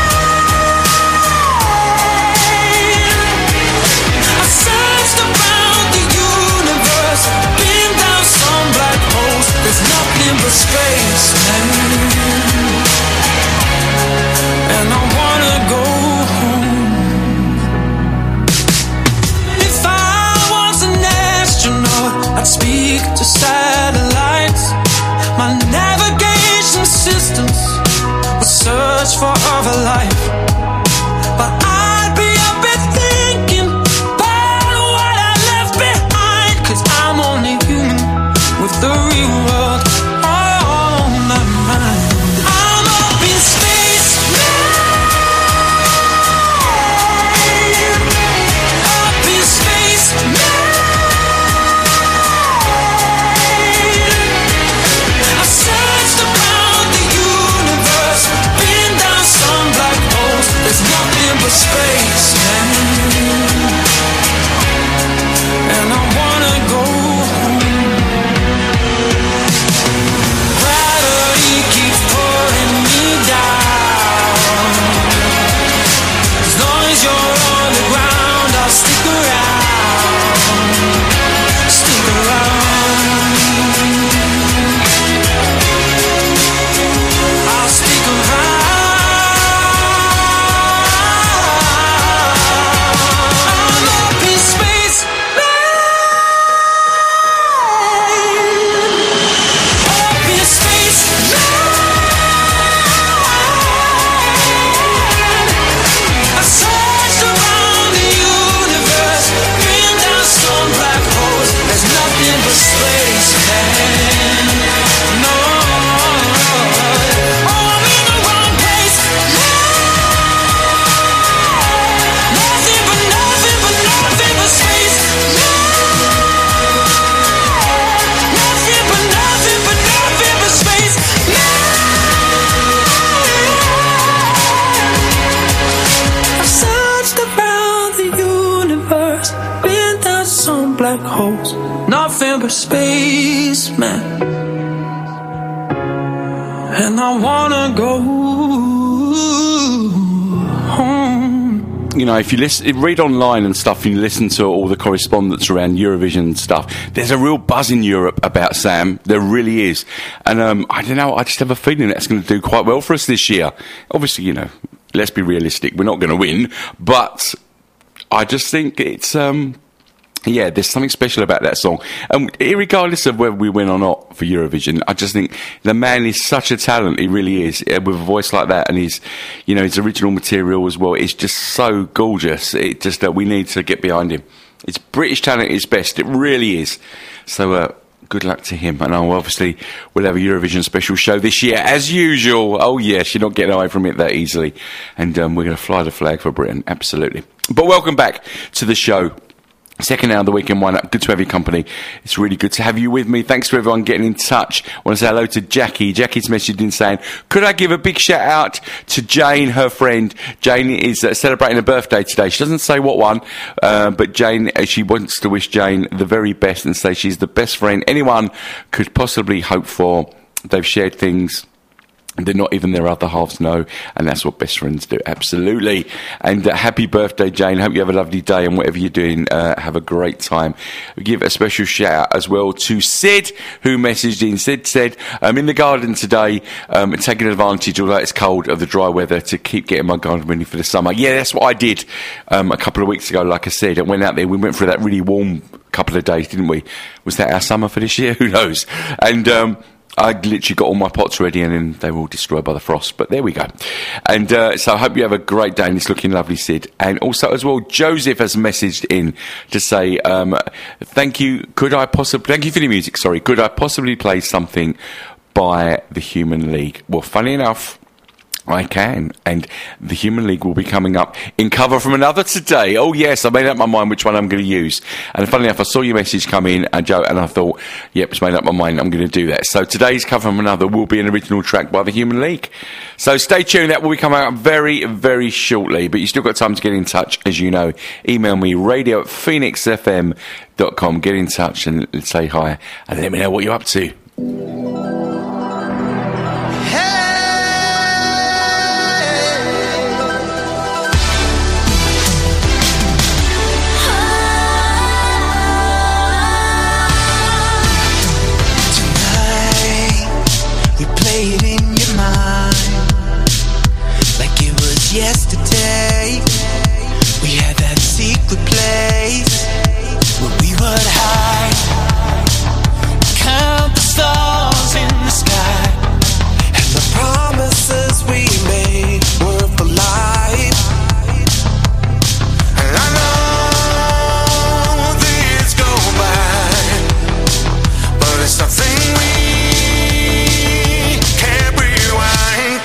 I searched around the universe, been down some black holes. There's nothing but space, man. And I wanna go home. If I was an astronaut, I'd speak to satellites. My navigation systems would search for other life. But I'd be up and thinking about what I left behind, 'cause I'm only human with the real world on my mind. I'm up in space now, up in space now. I searched around the universe, been down some black holes. There's nothing but space, man. And I wanna go home. Gravity keeps pulling me down. As long as you're on the ground, I'll stick around. Stick around. I'll stick around. I'm up in space, up in space I searched around the universe, been down some black holes. There's nothing but space, man. No, oh, I'm in the wrong place. Nothing but nothing but nothing but space. Nothing but nothing but nothing but space. I've searched around the universe, been down some black holes. Nothing but space, man. And I wanna go home. You know, if you read online and stuff, and you listen to all the correspondence around Eurovision and stuff, there's a real buzz in Europe about Sam. There really is. And I don't know, I just have a feeling that's going to do quite well for us this year. Obviously, you know, let's be realistic, we're not going to win, but I just think it's yeah, there's something special about that song. Regardless of whether we win or not for Eurovision, I just think the man is such a talent. He really is, with a voice like that, and his original material as well. It's just so gorgeous. It just that we need to get behind him. It's British talent at its best. It really is. So good luck to him. And obviously we'll have a Eurovision special show this year as usual. Oh yes, you're not getting away from it that easily. And we're going to fly the flag for Britain. Absolutely. But welcome back to the show. Second hour of the weekend one-up. Good to have your company. It's really good to have you with me. Thanks to everyone getting in touch. I want to say hello to Jackie. Jackie's messaged in saying, could I give a big shout out to Jane, her friend. Jane is celebrating a birthday today. She doesn't say what one, but Jane, she wants to wish Jane the very best and say she's the best friend anyone could possibly hope for. They've shared things that not even their other halves know, and that's what best friends do. Absolutely. And happy birthday, Jane. Hope you have a lovely day, and whatever you're doing, have a great time. We give a special shout out as well to Sid, who messaged in. Sid said, I'm in the garden today, taking advantage, although it's cold, of the dry weather to keep getting my garden ready for the summer. Yeah, that's what I did a couple of weeks ago, like I said. I went out there, we went through that really warm couple of days, didn't we? Was that our summer for this year? Who knows? And I literally got all my pots ready and then they were all destroyed by the frost. But there we go. And so I hope you have a great day and it's looking lovely, Sid. And also as well, Joseph has messaged in to say, thank you. Thank you for the music, sorry. Could I possibly play something by the Human League? Well, funny enough, I can, and the Human League will be coming up in cover from another today. Oh yes, I made up my mind which one I'm going to use. And funny enough, I saw your message come in, Joe, and I thought, yep, it's made up my mind, I'm going to do that. So today's cover from another will be an original track by the Human League. So stay tuned, that will be coming out very, very shortly, but you still got time to get in touch, as you know. Email me, radio@phoenixfm.com, get in touch and say hi, and let me know what you're up to. Yesterday, we had that secret place where we would hide, count the stars in the sky, and the promises we made were for life. And I know the years go by, but it's something we can't rewind.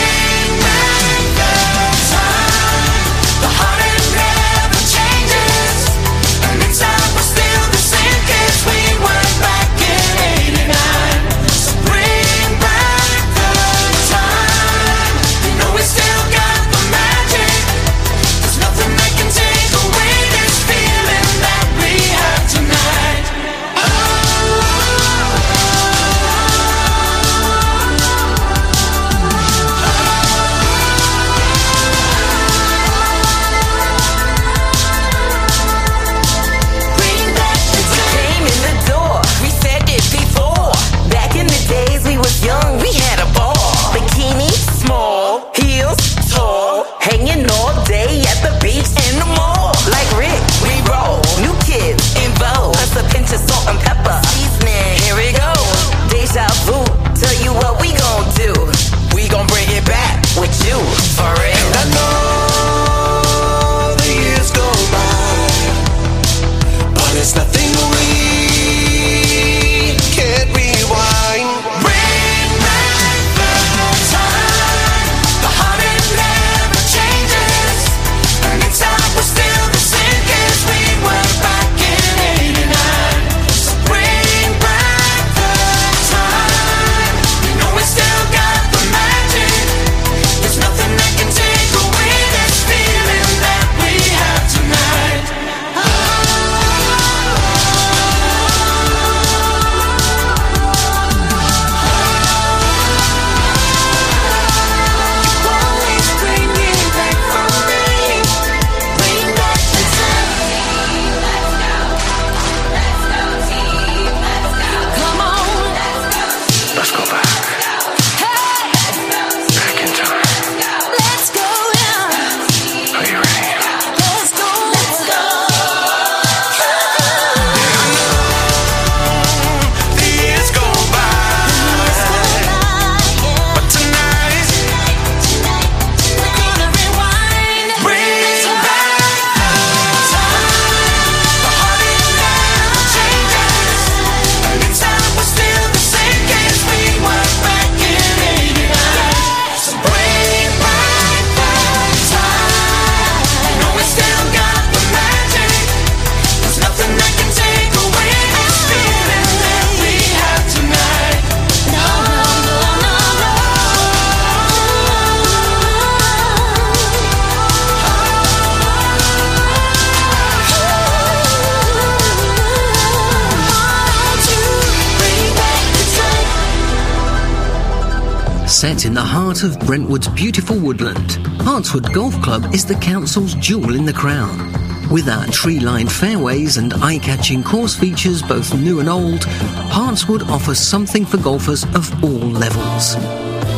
Set in the heart of Brentwood's beautiful woodland, Hartswood Golf Club is the council's jewel in the crown. With our tree-lined fairways and eye-catching course features both new and old, Hartswood offers something for golfers of all levels. To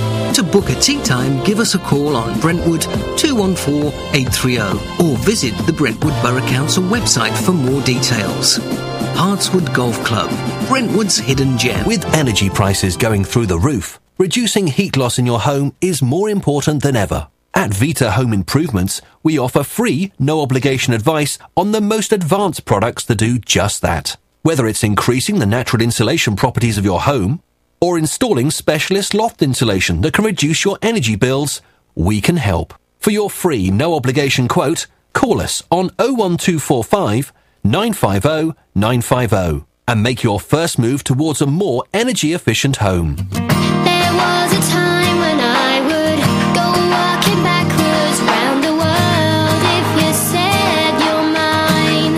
To book a tea time, give us a call on Brentwood 214 830 or visit the Brentwood Borough Council website for more details. Hartswood Golf Club, Brentwood's hidden gem. With energy prices going through the roof, reducing heat loss in your home is more important than ever. At Vita Home Improvements, we offer free, no-obligation advice on the most advanced products that do just that. Whether it's increasing the natural insulation properties of your home or installing specialist loft insulation that can reduce your energy bills, we can help. For your free, no-obligation quote, call us on 01245 950 950 and make your first move towards a more energy-efficient home. There was a time when I would go walking backwards round the world if you said you're mine.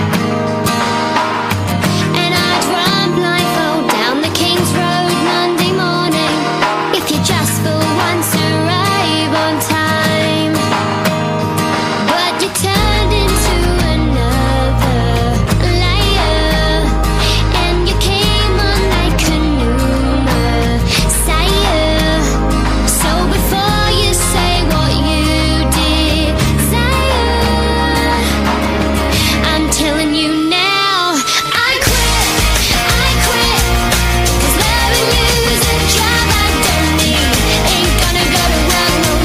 And I'd run blindfold down the King's Road Monday morning if you just for once arrive on time. But you turned into another layer, and you came on like a new Messiah. So before you say what you desire, I'm telling you now, I quit, 'cause loving you's a job I don't need. Ain't gonna go to work no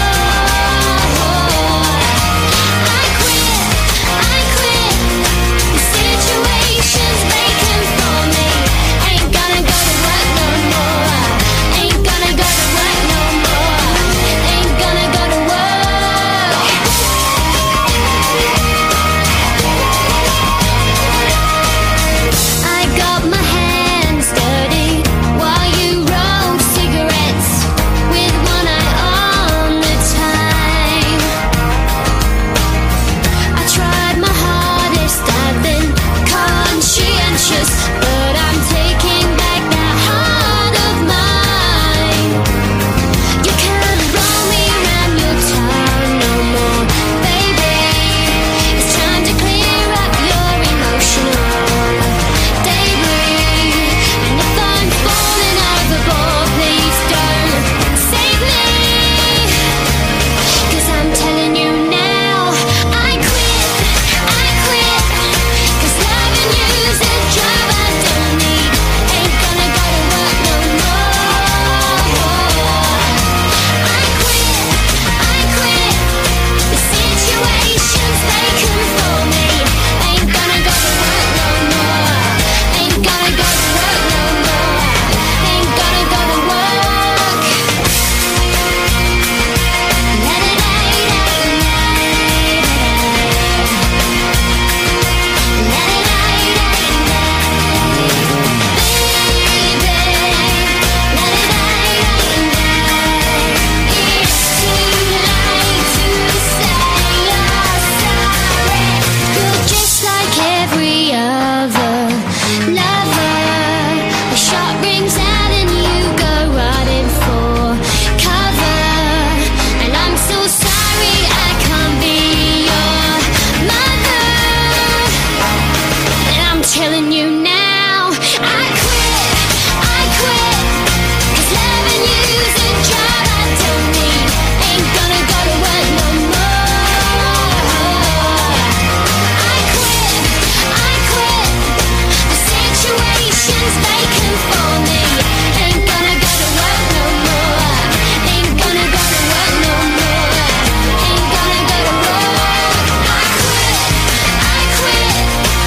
more. I quit, the situation's vacant for me. Ain't gonna go to work no more. Ain't gonna go to work no more. Ain't gonna go to work. I got my hands dirty while you rolled cigarettes with one eye on the time. I tried my hardest, I've been conscientious, but I'm taking back that heart of mine. You can't roll me around your town no more, baby. It's time to clear up your emotional debris. And if I'm falling overboard, please don't save me. 'Cause I'm telling you now, I quit, 'cause loving you's a job I don't need. Ain't gonna go to work no more. I quit, the situation's vacant for me. Ain't gonna go to work no more. Ain't gonna go to work no more. Ain't gonna go to work. You're just like every other lover. A shot rings out and you go running for cover. And I'm so sorry I can't be your mother. And I'm telling you now, I quit, 'cause loving you's a job I don't need. Ain't gonna go to work no more. I quit, the situation's vacant for me. Ain't gonna go to work no more. Ain't gonna go to work no more. Ain't gonna go to work. I quit,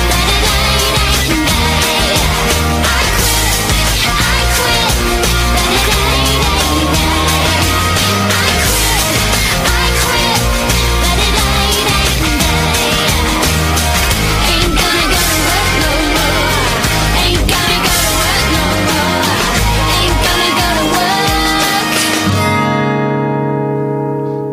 Ain't gonna go to work no more. Ain't gonna go to work no more. Ain't gonna go to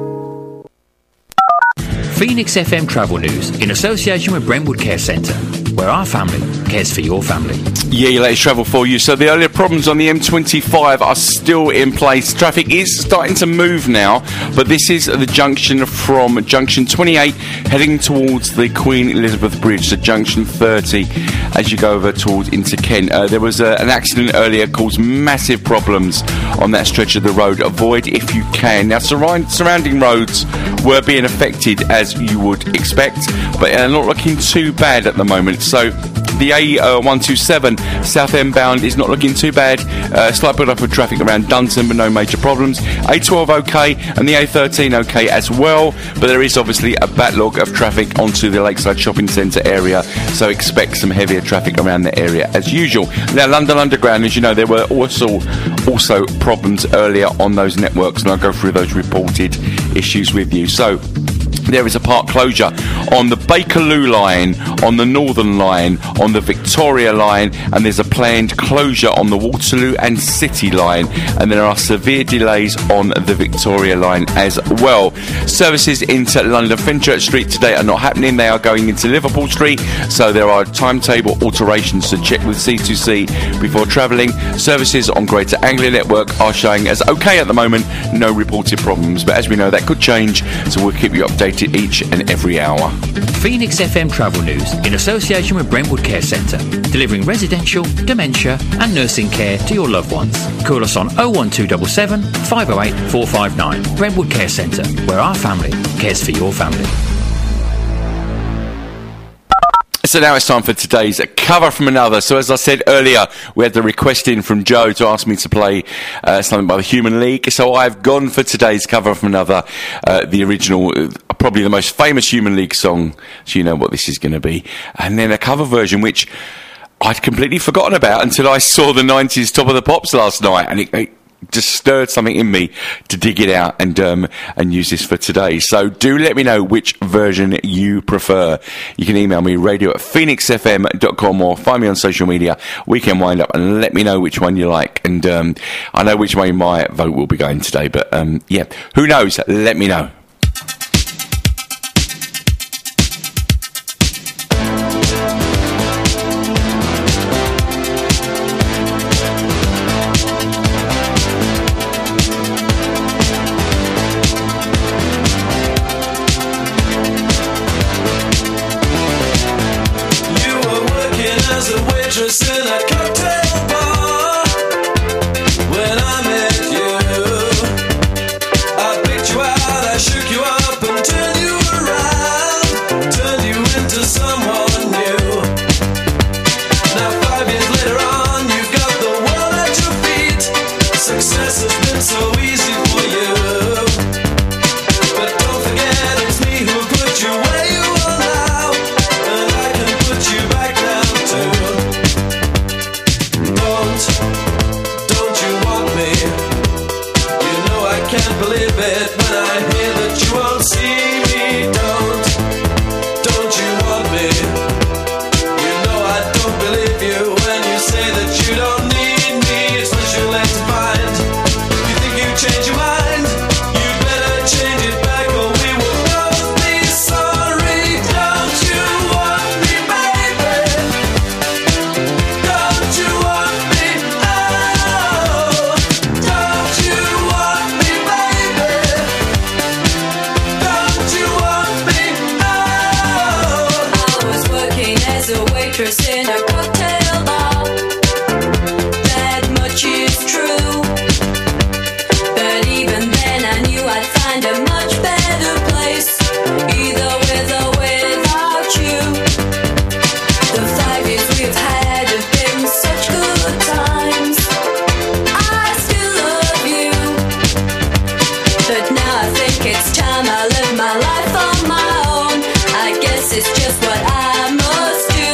work. Phoenix FM Travel News in association with Brentwood Care Centre. where our family cares for your family. Yeah, your latest travel for you. So the earlier problems on the M25 are still in place. Traffic is starting to move now, but this is the junction from junction 28 heading towards the Queen Elizabeth Bridge, so junction 30 as you go over towards into Kent. There was an accident earlier, caused massive problems on that stretch of the road. Avoid if you can. Now, surrounding roads were being affected as you would expect, but not looking too bad at the moment. So the A127 Southend bound is not looking too bad. Slight build up of traffic around Dunton, but no major problems. A12 okay, and the A13 okay as well, but there is obviously a backlog of traffic onto the Lakeside Shopping Centre area, so expect some heavier traffic around the area as usual. Now, London Underground, as you know, there were also problems earlier on those networks, and I'll go through those reported issues with you. So there is a part closure on the Bakerloo line, on the Northern line, on the Victoria line, and there's a planned closure on the Waterloo and City line, and there are severe delays on the Victoria line as well. Services into London Fenchurch Street today are not happening. They are going into Liverpool Street, so there are timetable alterations to check with C2C before travelling. Services on Greater Anglia Network are showing as okay at the moment, no reported problems, but as we know, that could change, so we'll keep you updated each and every hour. Phoenix FM Travel News in association with Brentwood Care Centre, delivering residential, dementia and nursing care to your loved ones. Call us on 01277 508 459. Brentwood Care Centre, where our family cares for your family. So now it's time for today's cover from another. So as I said earlier, we had the request in from Joe to ask me to play something by the Human League. So I've gone for today's cover from another, the original, probably the most famous Human League song. So you know what this is going to be. And then a cover version which I'd completely forgotten about until I saw the 90s Top of the Pops last night, and it just stirred something in me to dig it out and use this for today. So do let me know which version you prefer. You can email me, radio@phoenixfm.com, or find me on social media, Weekend Wind Up, and let me know which one you like. And I know which way my vote will be going today, but yeah, who knows? Let me know. In a cocktail bar, when I met you, I picked you out, I shook you up and turned you around, turned you into someone new. Now 5 years later on, you've got the world at your feet. Success has been so easy for you, but don't forget it's me who put you where you are now, and I can put you back down too. Don't you want me? You know I can't believe it when I hear that you won't see me. Don't you want me? You know I don't believe you when you say that you don't need me. It's what you're left to find. You think you change your mind? You better change it back or we will both be sorry. Don't you want me, baby? Don't you want me? In a cocktail bar, that much is true. But even then I knew I'd find a much better place, either with or without you. The 5 years we've had have been such good times. I still love you, but now I think it's time I live my life on my own. I guess it's just what I must do.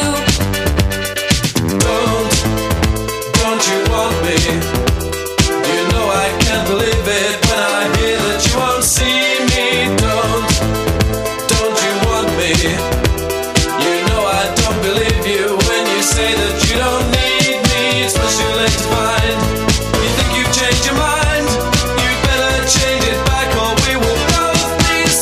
Don't you want me? You know I can't believe it when I hear that you won't see me. Don't you want me? You know I don't believe you when you say that you don't need me. It's what you're left to find. You think you've changed your mind? You better change it back or we will both be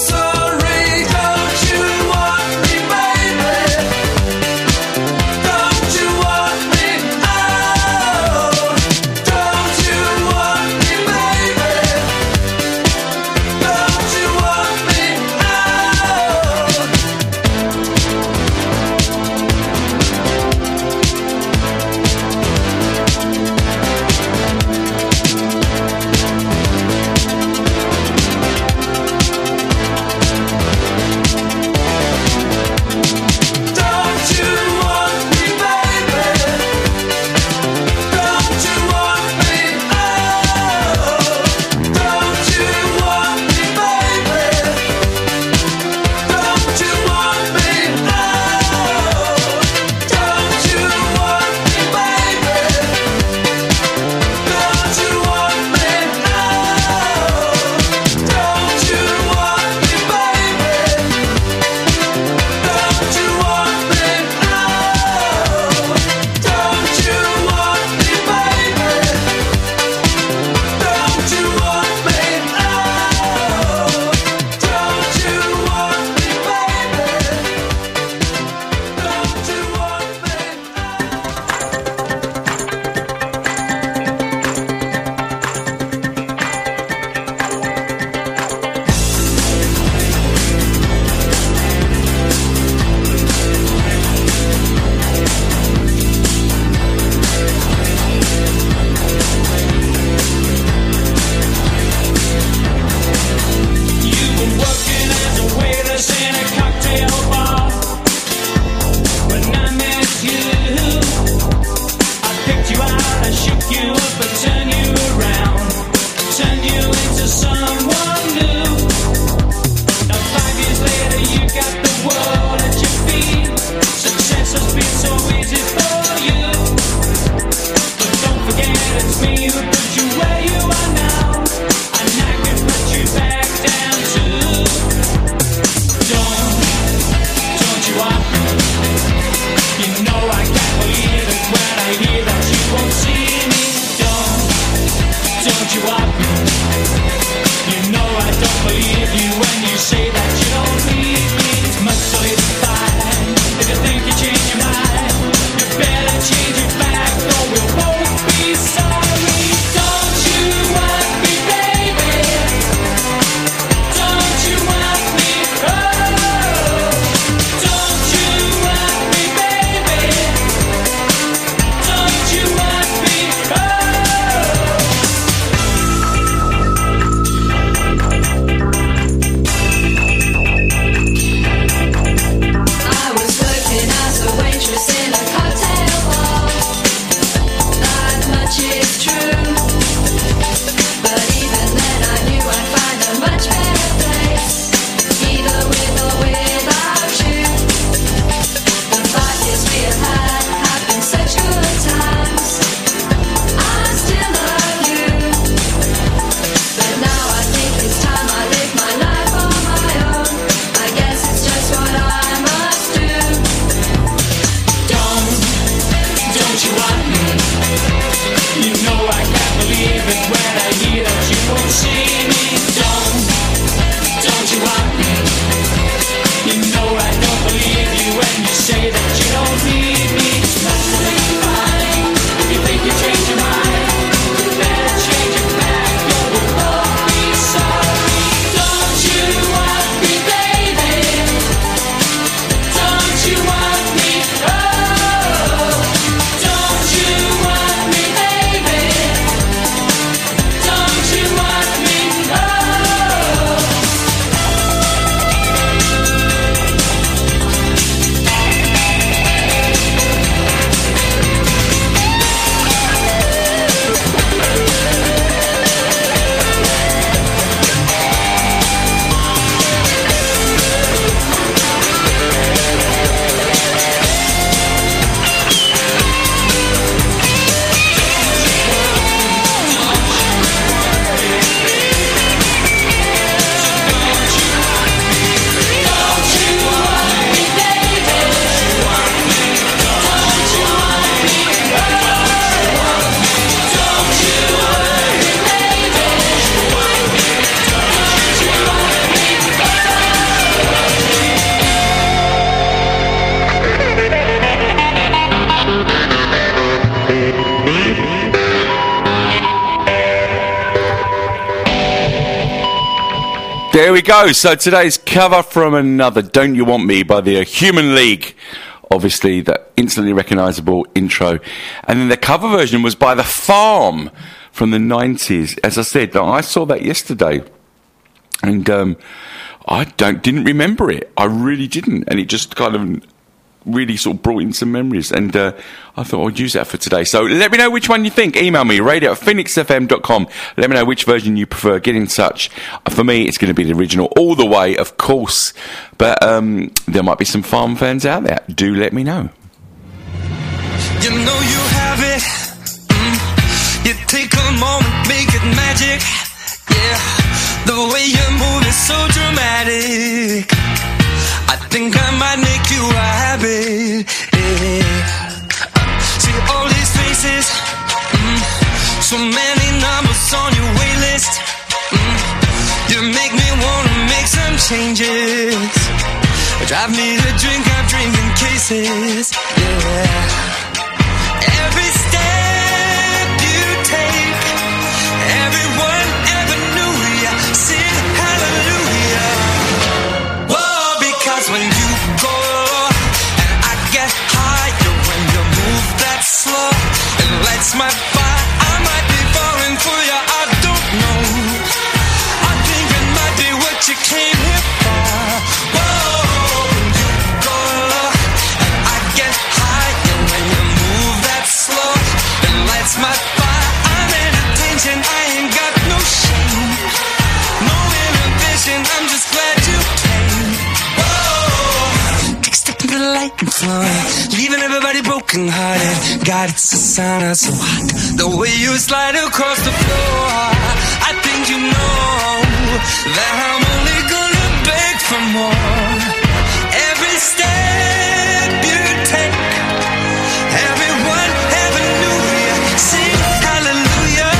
There we go. So today's cover from another Don't You Want Me by the Human League. Obviously, the instantly recognisable intro. And then the cover version was by The Farm from the 90s. As I said, I saw that yesterday. And I didn't remember it. I really didn't. And it just kind of really sort of brought in some memories. And I thought I'd use that for today. So let me know which one you think. Email me, radio@phoenixfm.com. Let me know which version you prefer. Get in touch. For me, it's going to be the original all the way, of course. But there might be some Farm fans out there. Do let me know. You know you have it. You take a moment, make it magic. Yeah, the way you move is so dramatic. I think I might make you a habit. Yeah. See all these faces, so many numbers on your wait list. You make me wanna make some changes. Drive me to drink, I'm drinking cases. Yeah. Every step you take, everyone ever knew ya. Sing hallelujah. Whoa, because when you go low and I get higher, when you move that slow, it lights my fire. I might be falling for ya, I don't know. I think it might be what you came here for. Whoa, when you go low and I get higher, when you move that slow, it lights my fire. I'm in attention, I ain't got no shame, no inhibition, I'm just glad you came. Whoa, take a step into the light and flowing, leaving everybody broken hearted. God, it's a sign I'm so hot, the way you slide across the floor. I think you know that I'm only gonna beg for more. Every step you take, everyone ever knew ya. Sing hallelujah.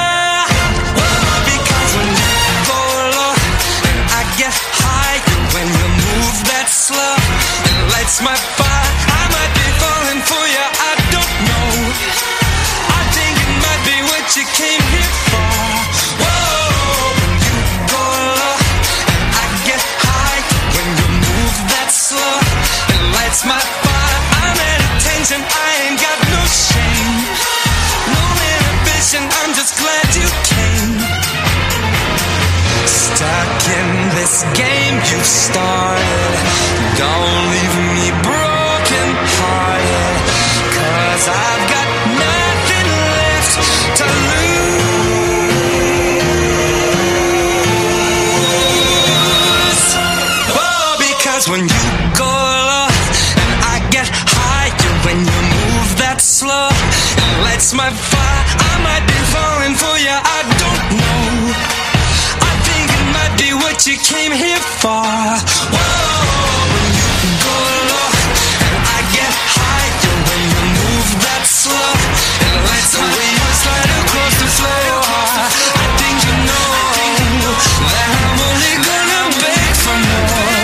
Whoa, because when you go low and I get higher, when you move that slow, it lights my fire. I might be falling for ya, I don't know. I think it might be what you came here for. Whoa, when you go low and I get high, when you move that slow, it lights my fire. I'm at attention, I ain't got no shame, no inhibition, I'm just glad you came. Stuck in this game you started, don't leave me broken hearted, 'cause I've got nothing left to lose. Oh, because when you go low and I get higher, when you move that slow, it lights my fire. I might be falling for ya, I don't know. I think it might be what you came here for. Whoa, when you go low and I get higher, when you move that slow, it lights the way you slide across the floor. I think you know that I'm only gonna beg for more.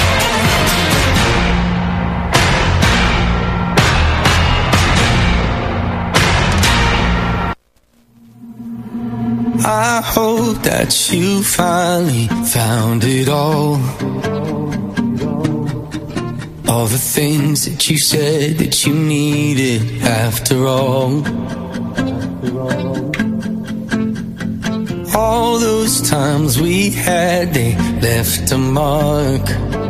I hope that you finally found it all the things that you said that you needed after all. All those times we had, they left a mark.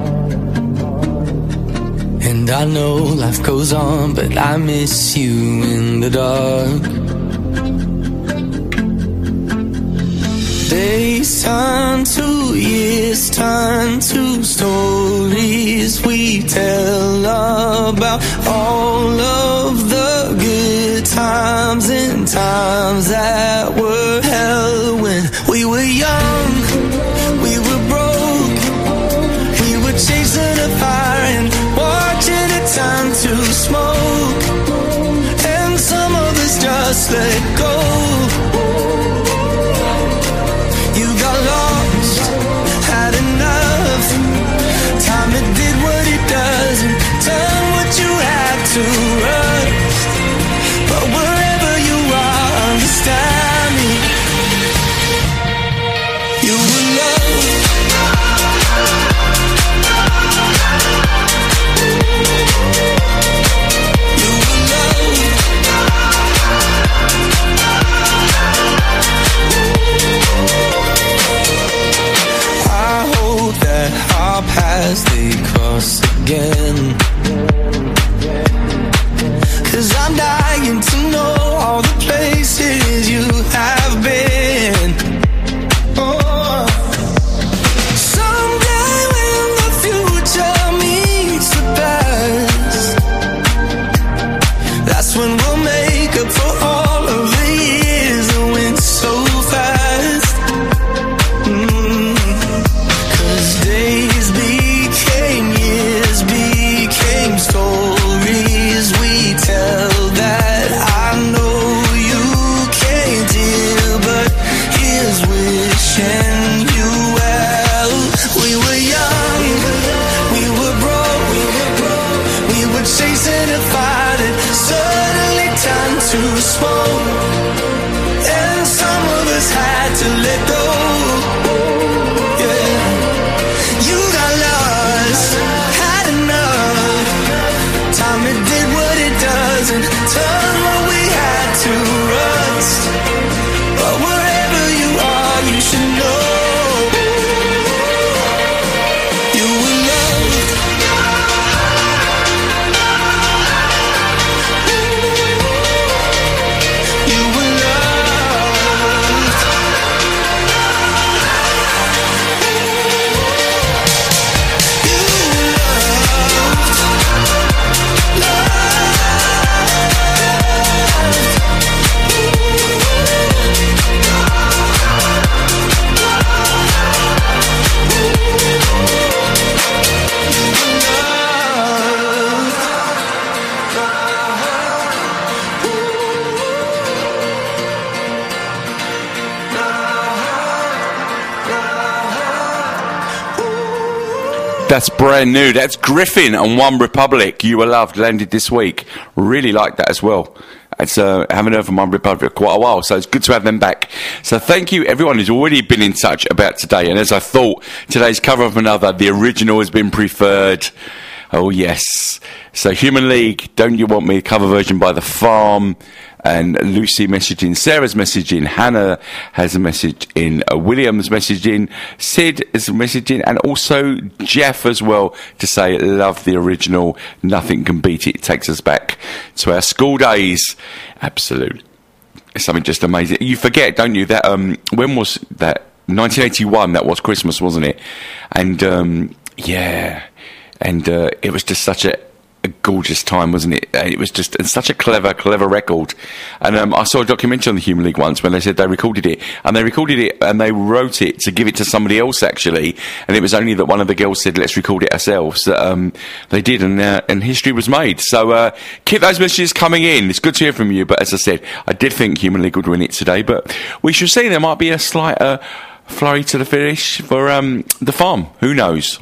And I know life goes on, but I miss you in the dark. Days turn to years, turn to stories we tell about all of the good times and times that were hell when we were young, we were broke, we were chasing a fire and watching it turn to smoke, and some of us just let go. You got lost, had enough. Time it did what it does and turn what you had to rust. But wherever you are, understand me. as they cross again. 'Cause I'm dying to know all the places you have been. Oh. Someday when the future meets the past, that's when we'll make up for all of the years that went so fast. 'Cause days became years, became stories we tell that I know you can't hear, but here's wishing you well. We were young, we were broke, we were chasing a fire that suddenly turned to smoke, and some of us had to let go. Yeah, you got lost, had enough. Time it did what it does and turned what we had to rust. But wherever you are, you should know you were loved. You were loved. You were That's brand new. That's Griffin and One Republic. You Were Loved landed this week. Really like that as well. It's haven't heard from One Republic for quite a while, so it's good to have them back. So thank you everyone who's already been in touch about today. And as I thought, today's cover of another, the original has been preferred. Oh yes. So Human League, Don't You Want Me, cover version by The Farm. And Lucy messaging, Sarah's messaging, Hannah has a message in, William's messaging, Sid is messaging, and also Jeff as well to say, love the original, nothing can beat it. It takes us back to our school days. Absolutely. It's something just amazing. You forget, don't you, that, when was that? 1981, that was Christmas, wasn't it? And, yeah. And, it was just such a gorgeous time, wasn't it? It was just such a clever record. And I saw a documentary on the Human League once when they said they recorded it and they wrote it to give it to somebody else actually, and it was only that one of the girls said let's record it ourselves. They did, and history was made. So keep those messages coming in. It's good to hear from you, but as I said, I did think Human League would win it today, but we shall see. There might be a slight flurry to the finish for The Farm. Who knows?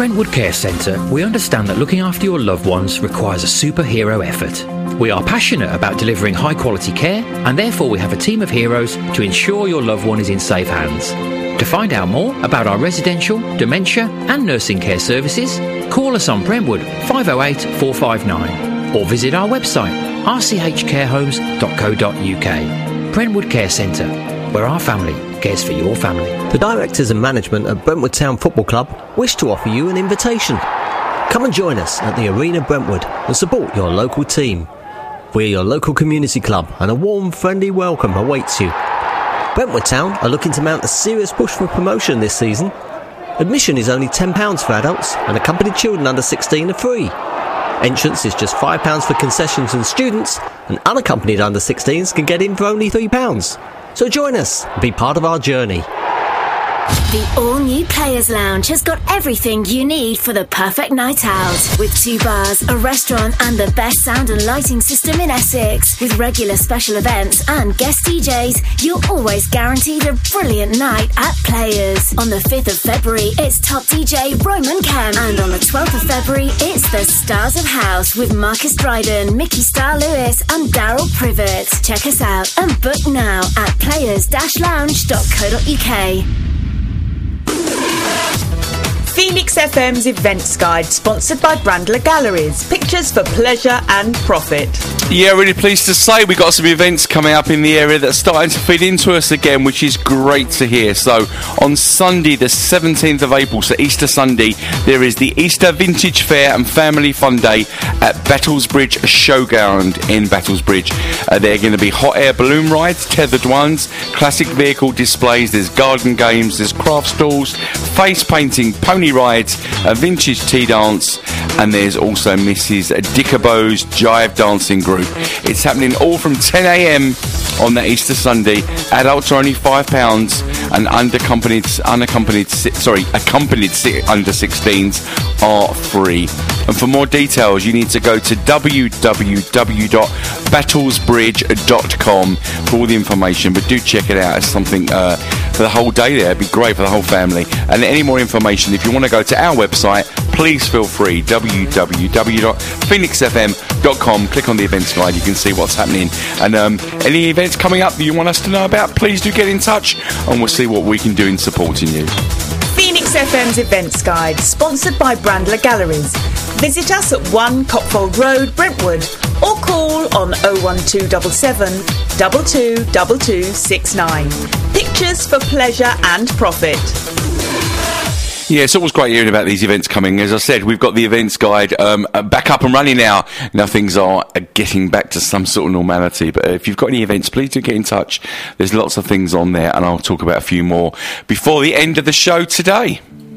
Brentwood Care Centre, we understand that looking after your loved ones requires a superhero effort. We are passionate about delivering high-quality care, and therefore we have a team of heroes to ensure your loved one is in safe hands. To find out more about our residential, dementia and nursing care services, call us on Brentwood 508 459 or visit our website rchcarehomes.co.uk. Brentwood Care Centre, where our family cares for your family. The directors and management of Brentwood Town Football Club wish to offer you an invitation. Come and join us at the Arena Brentwood and support your local team. We're your local community club and a warm, friendly welcome awaits you. Brentwood Town are looking to mount a serious push for promotion this season. Admission is only £10 for adults and accompanied children under 16 are free. Entrance is just £5 for concessions and students, and unaccompanied under 16s can get in for only £3. So join us and be part of our journey. The all-new Players Lounge has got everything you need for the perfect night out. With 2 bars, a restaurant and the best sound and lighting system in Essex. With regular special events and guest DJs, you're always guaranteed a brilliant night at Players. On the 5th of February, it's top DJ Roman Kemp. And on the 12th of February, it's the Stars of House with Marcus Dryden, Mickey Star Lewis and Daryl Privet. Check us out and book now at players-lounge.co.uk. Phoenix FM's Events Guide, sponsored by Brandler Galleries. Pictures for pleasure and profit. Yeah, really pleased to say we got some events coming up in the area that are starting to feed into us again, which is great to hear. So on Sunday, the 17th of April, so Easter Sunday, there is the Easter Vintage Fair and Family Fun Day at Battlesbridge Showground in Battlesbridge. There are going to be hot air balloon rides, tethered ones, classic vehicle displays, there's garden games, there's craft stalls, face painting, pony rides, a vintage tea dance, and there's also Mrs. Dickabo's Jive Dancing Group. It's happening all from 10 a.m. on that Easter Sunday. Adults are only £5 and accompanied under 16s are free. And for more details, you need to go to www.battlesbridge.com for all the information. But do check it out as something for the whole day there. It'd be great for the whole family. And any more information, if you want to go to our website, please feel free, www.phoenixfm.com. Click on the events guide, you can see what's happening. And any events coming up that you want us to know about, please do get in touch and we'll see what we can do in supporting you. Phoenix FM's Events Guide, sponsored by Brandler Galleries. Visit us at 1 Copfold Road, Brentwood, or call on 01277 222269. Pictures for pleasure and profit. Yeah, it's always great hearing about these events coming. As I said, we've got the events guide back up and running now. Now things are getting back to some sort of normality. But if you've got any events, please do get in touch. There's lots of things on there, and I'll talk about a few more before the end of the show today.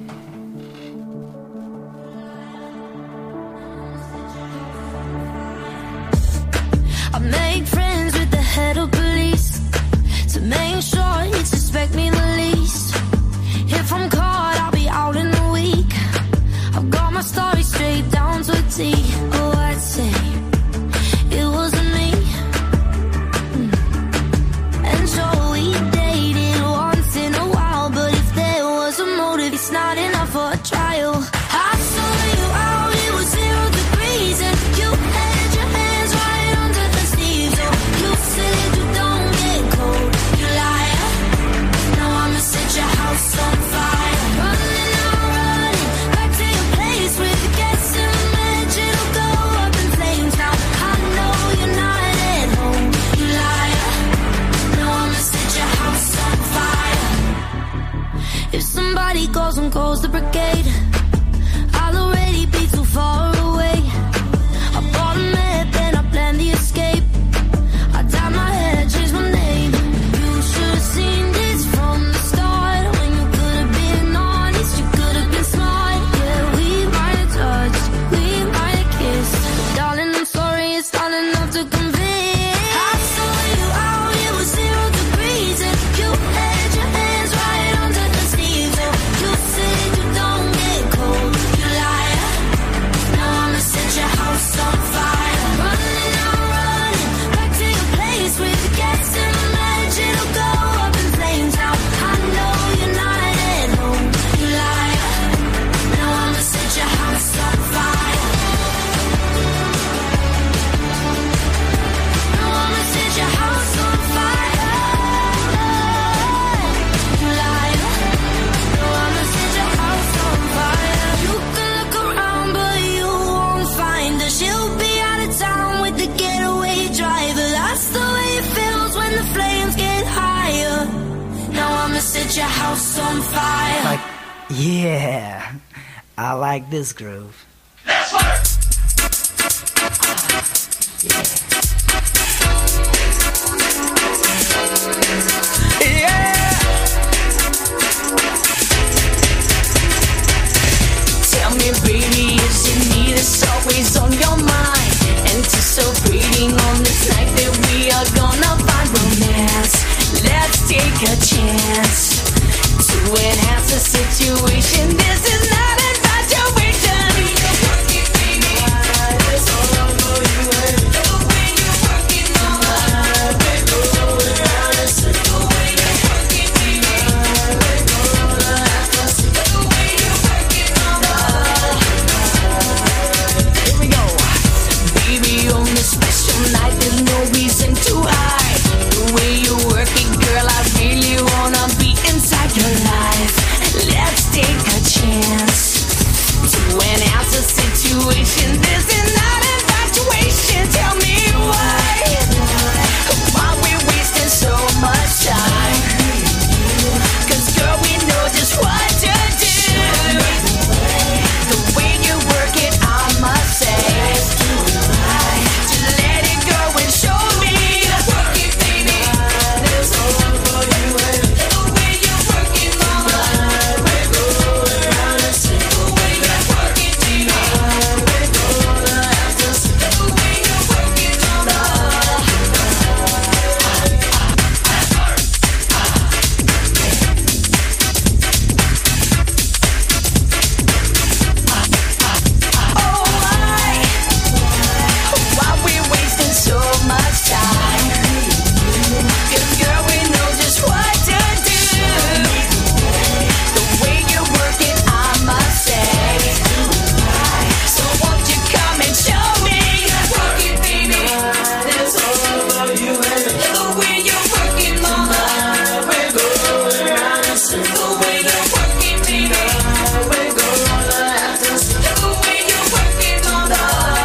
I make friends with the head of police to make sure he'd suspect me the least. If I'm caught, I'll be out in a week. I've got my story straight down to a T. Oh, I'd say it wasn't me. And so we dated once in a while, but if there was a motive, it's not enough for a trial. I saw you out, it was 0 degrees, and you had your hands right under the sleeves. Oh, you said you don't get cold, you liar. Now I'ma set your house on fire. Running, back to your place with the gas and the match. It'll go up in flames. Now I know you're not at home, you liar. Now I'ma set your house on fire. If somebody goes and calls the brigade, I'll already be too far away. I bought a map and I planned the escape. I dyed my hair, changed my name. You should have seen this from the start. When you could have been honest, you could have been smart. Yeah, we might have touched, we might have kissed. Darling, I'm sorry, it's not enough to convince. I saw you out, it was 0 degrees, and you had your hands right under the sleeves. Oh, you said you don't get cold, you liar. Now house on fire. Like, yeah, I like this groove. Let's work. Yeah. Tell me, baby, is it me that's always on your mind? Anticipating on this night that we are gonna find romance. Let's take a chance to enhance the situation. This is not infatuation. You're working, baby. It's all over you. The way you're working on my baby. The way you're working, baby. The way you're working on my. Here we go. Baby, on this special night, there's no reason to hide. The way you work it, girl, I really wanna be inside your life. Let's take a chance to enhance the situation. This is not infatuation. Tell me why we wasting so much time? 'Cause girl, we know just what to do. The way you work it, I must say. Just let it go and show me. Work it, baby. It's all over you. The way you work it, mama. The way you work it, baby. The way you work it, mama. Why we wasting so much time? 'Cause girl, we know just what to do. The way you work it, I must say. So won't you come and show me? Work it, baby. It's all over you. The way you work it, mama. The way you work it, baby. The way you work it, mama.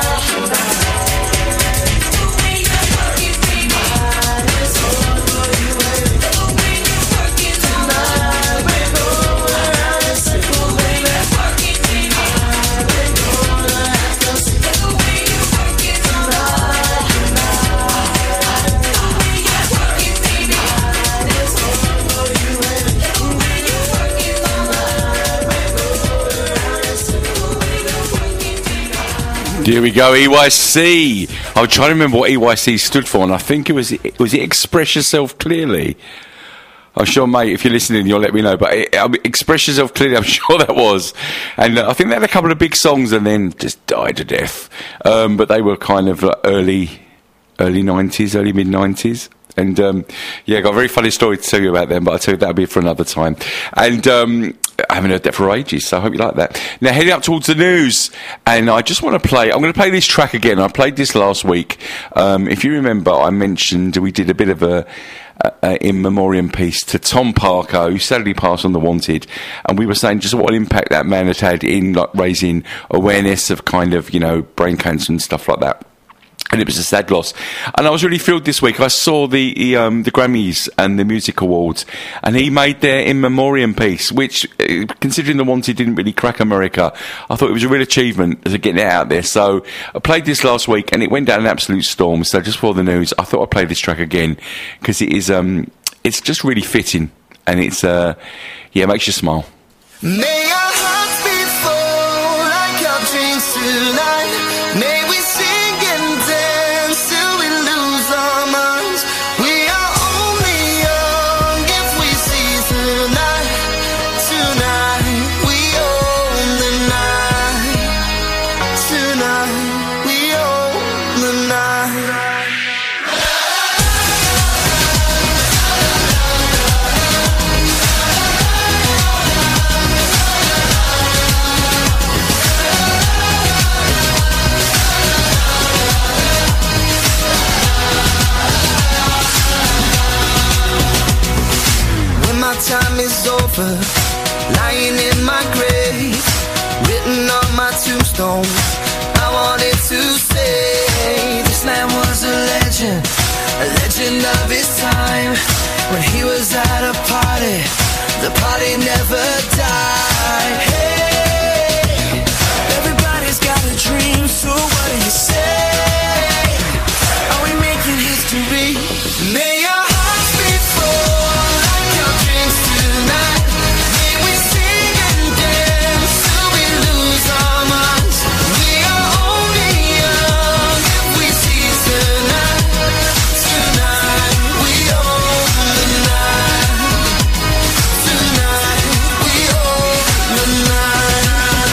Here we go, EYC. I'm trying to remember what EYC stood for, and I think it was it Express Yourself Clearly? I'm sure, mate, if you're listening, you'll let me know. But Express Yourself Clearly, I'm sure that was. And I think they had a couple of big songs and then just died to death. But they were kind of like early 90s, early mid-90s. And, yeah, I've got a very funny story to tell you about them, but I'll tell you that'll be for another time. And I haven't heard that for ages, so I hope you like that. Now, heading up towards the news, and I just want to play... I'm going to play this track again. I played this last week. If you remember, I mentioned we did a bit of a in memoriam piece to Tom Parker, who sadly passed on the Wanted, and we were saying just what impact that man had had in like raising awareness of kind of, you know, brain cancer and stuff like that. And it was a sad loss. And I was really thrilled this week. I saw the Grammys and the Music Awards, and he made their in memoriam piece, which, considering the Wanted didn't really crack America, I thought it was a real achievement as getting it out there. So I played this last week, and it went down an absolute storm. So just for the news, I thought I'd play this track again, because it is, it's just really fitting, and it's, yeah, it makes you smile. May our hearts be full like our dreams tonight. May we sing and dance till we lose our minds. We are only young if we see tonight. Tonight we own the night. Tonight we own the night. Time is over, lying in my grave, written on my tombstone. I wanted to say this man was a legend of his time. When he was at a party, the party never died. Hey, everybody's got a dream, so what do you say? Are we making history? May your hearts beat full like your dreams tonight. May we sing and dance till we lose our minds. We are only young if we seize the night. Tonight we own the night. Tonight we own the night.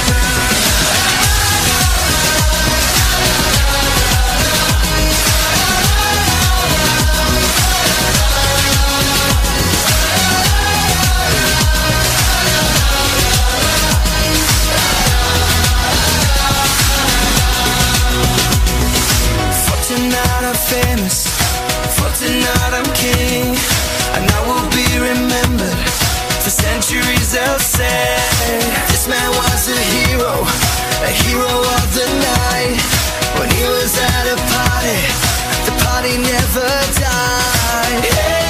For tonight I'm famous, for tonight I'm king, and I will be remembered for centuries. They'll say this man was a hero of the night. When he was at a party, the party never died. Yeah.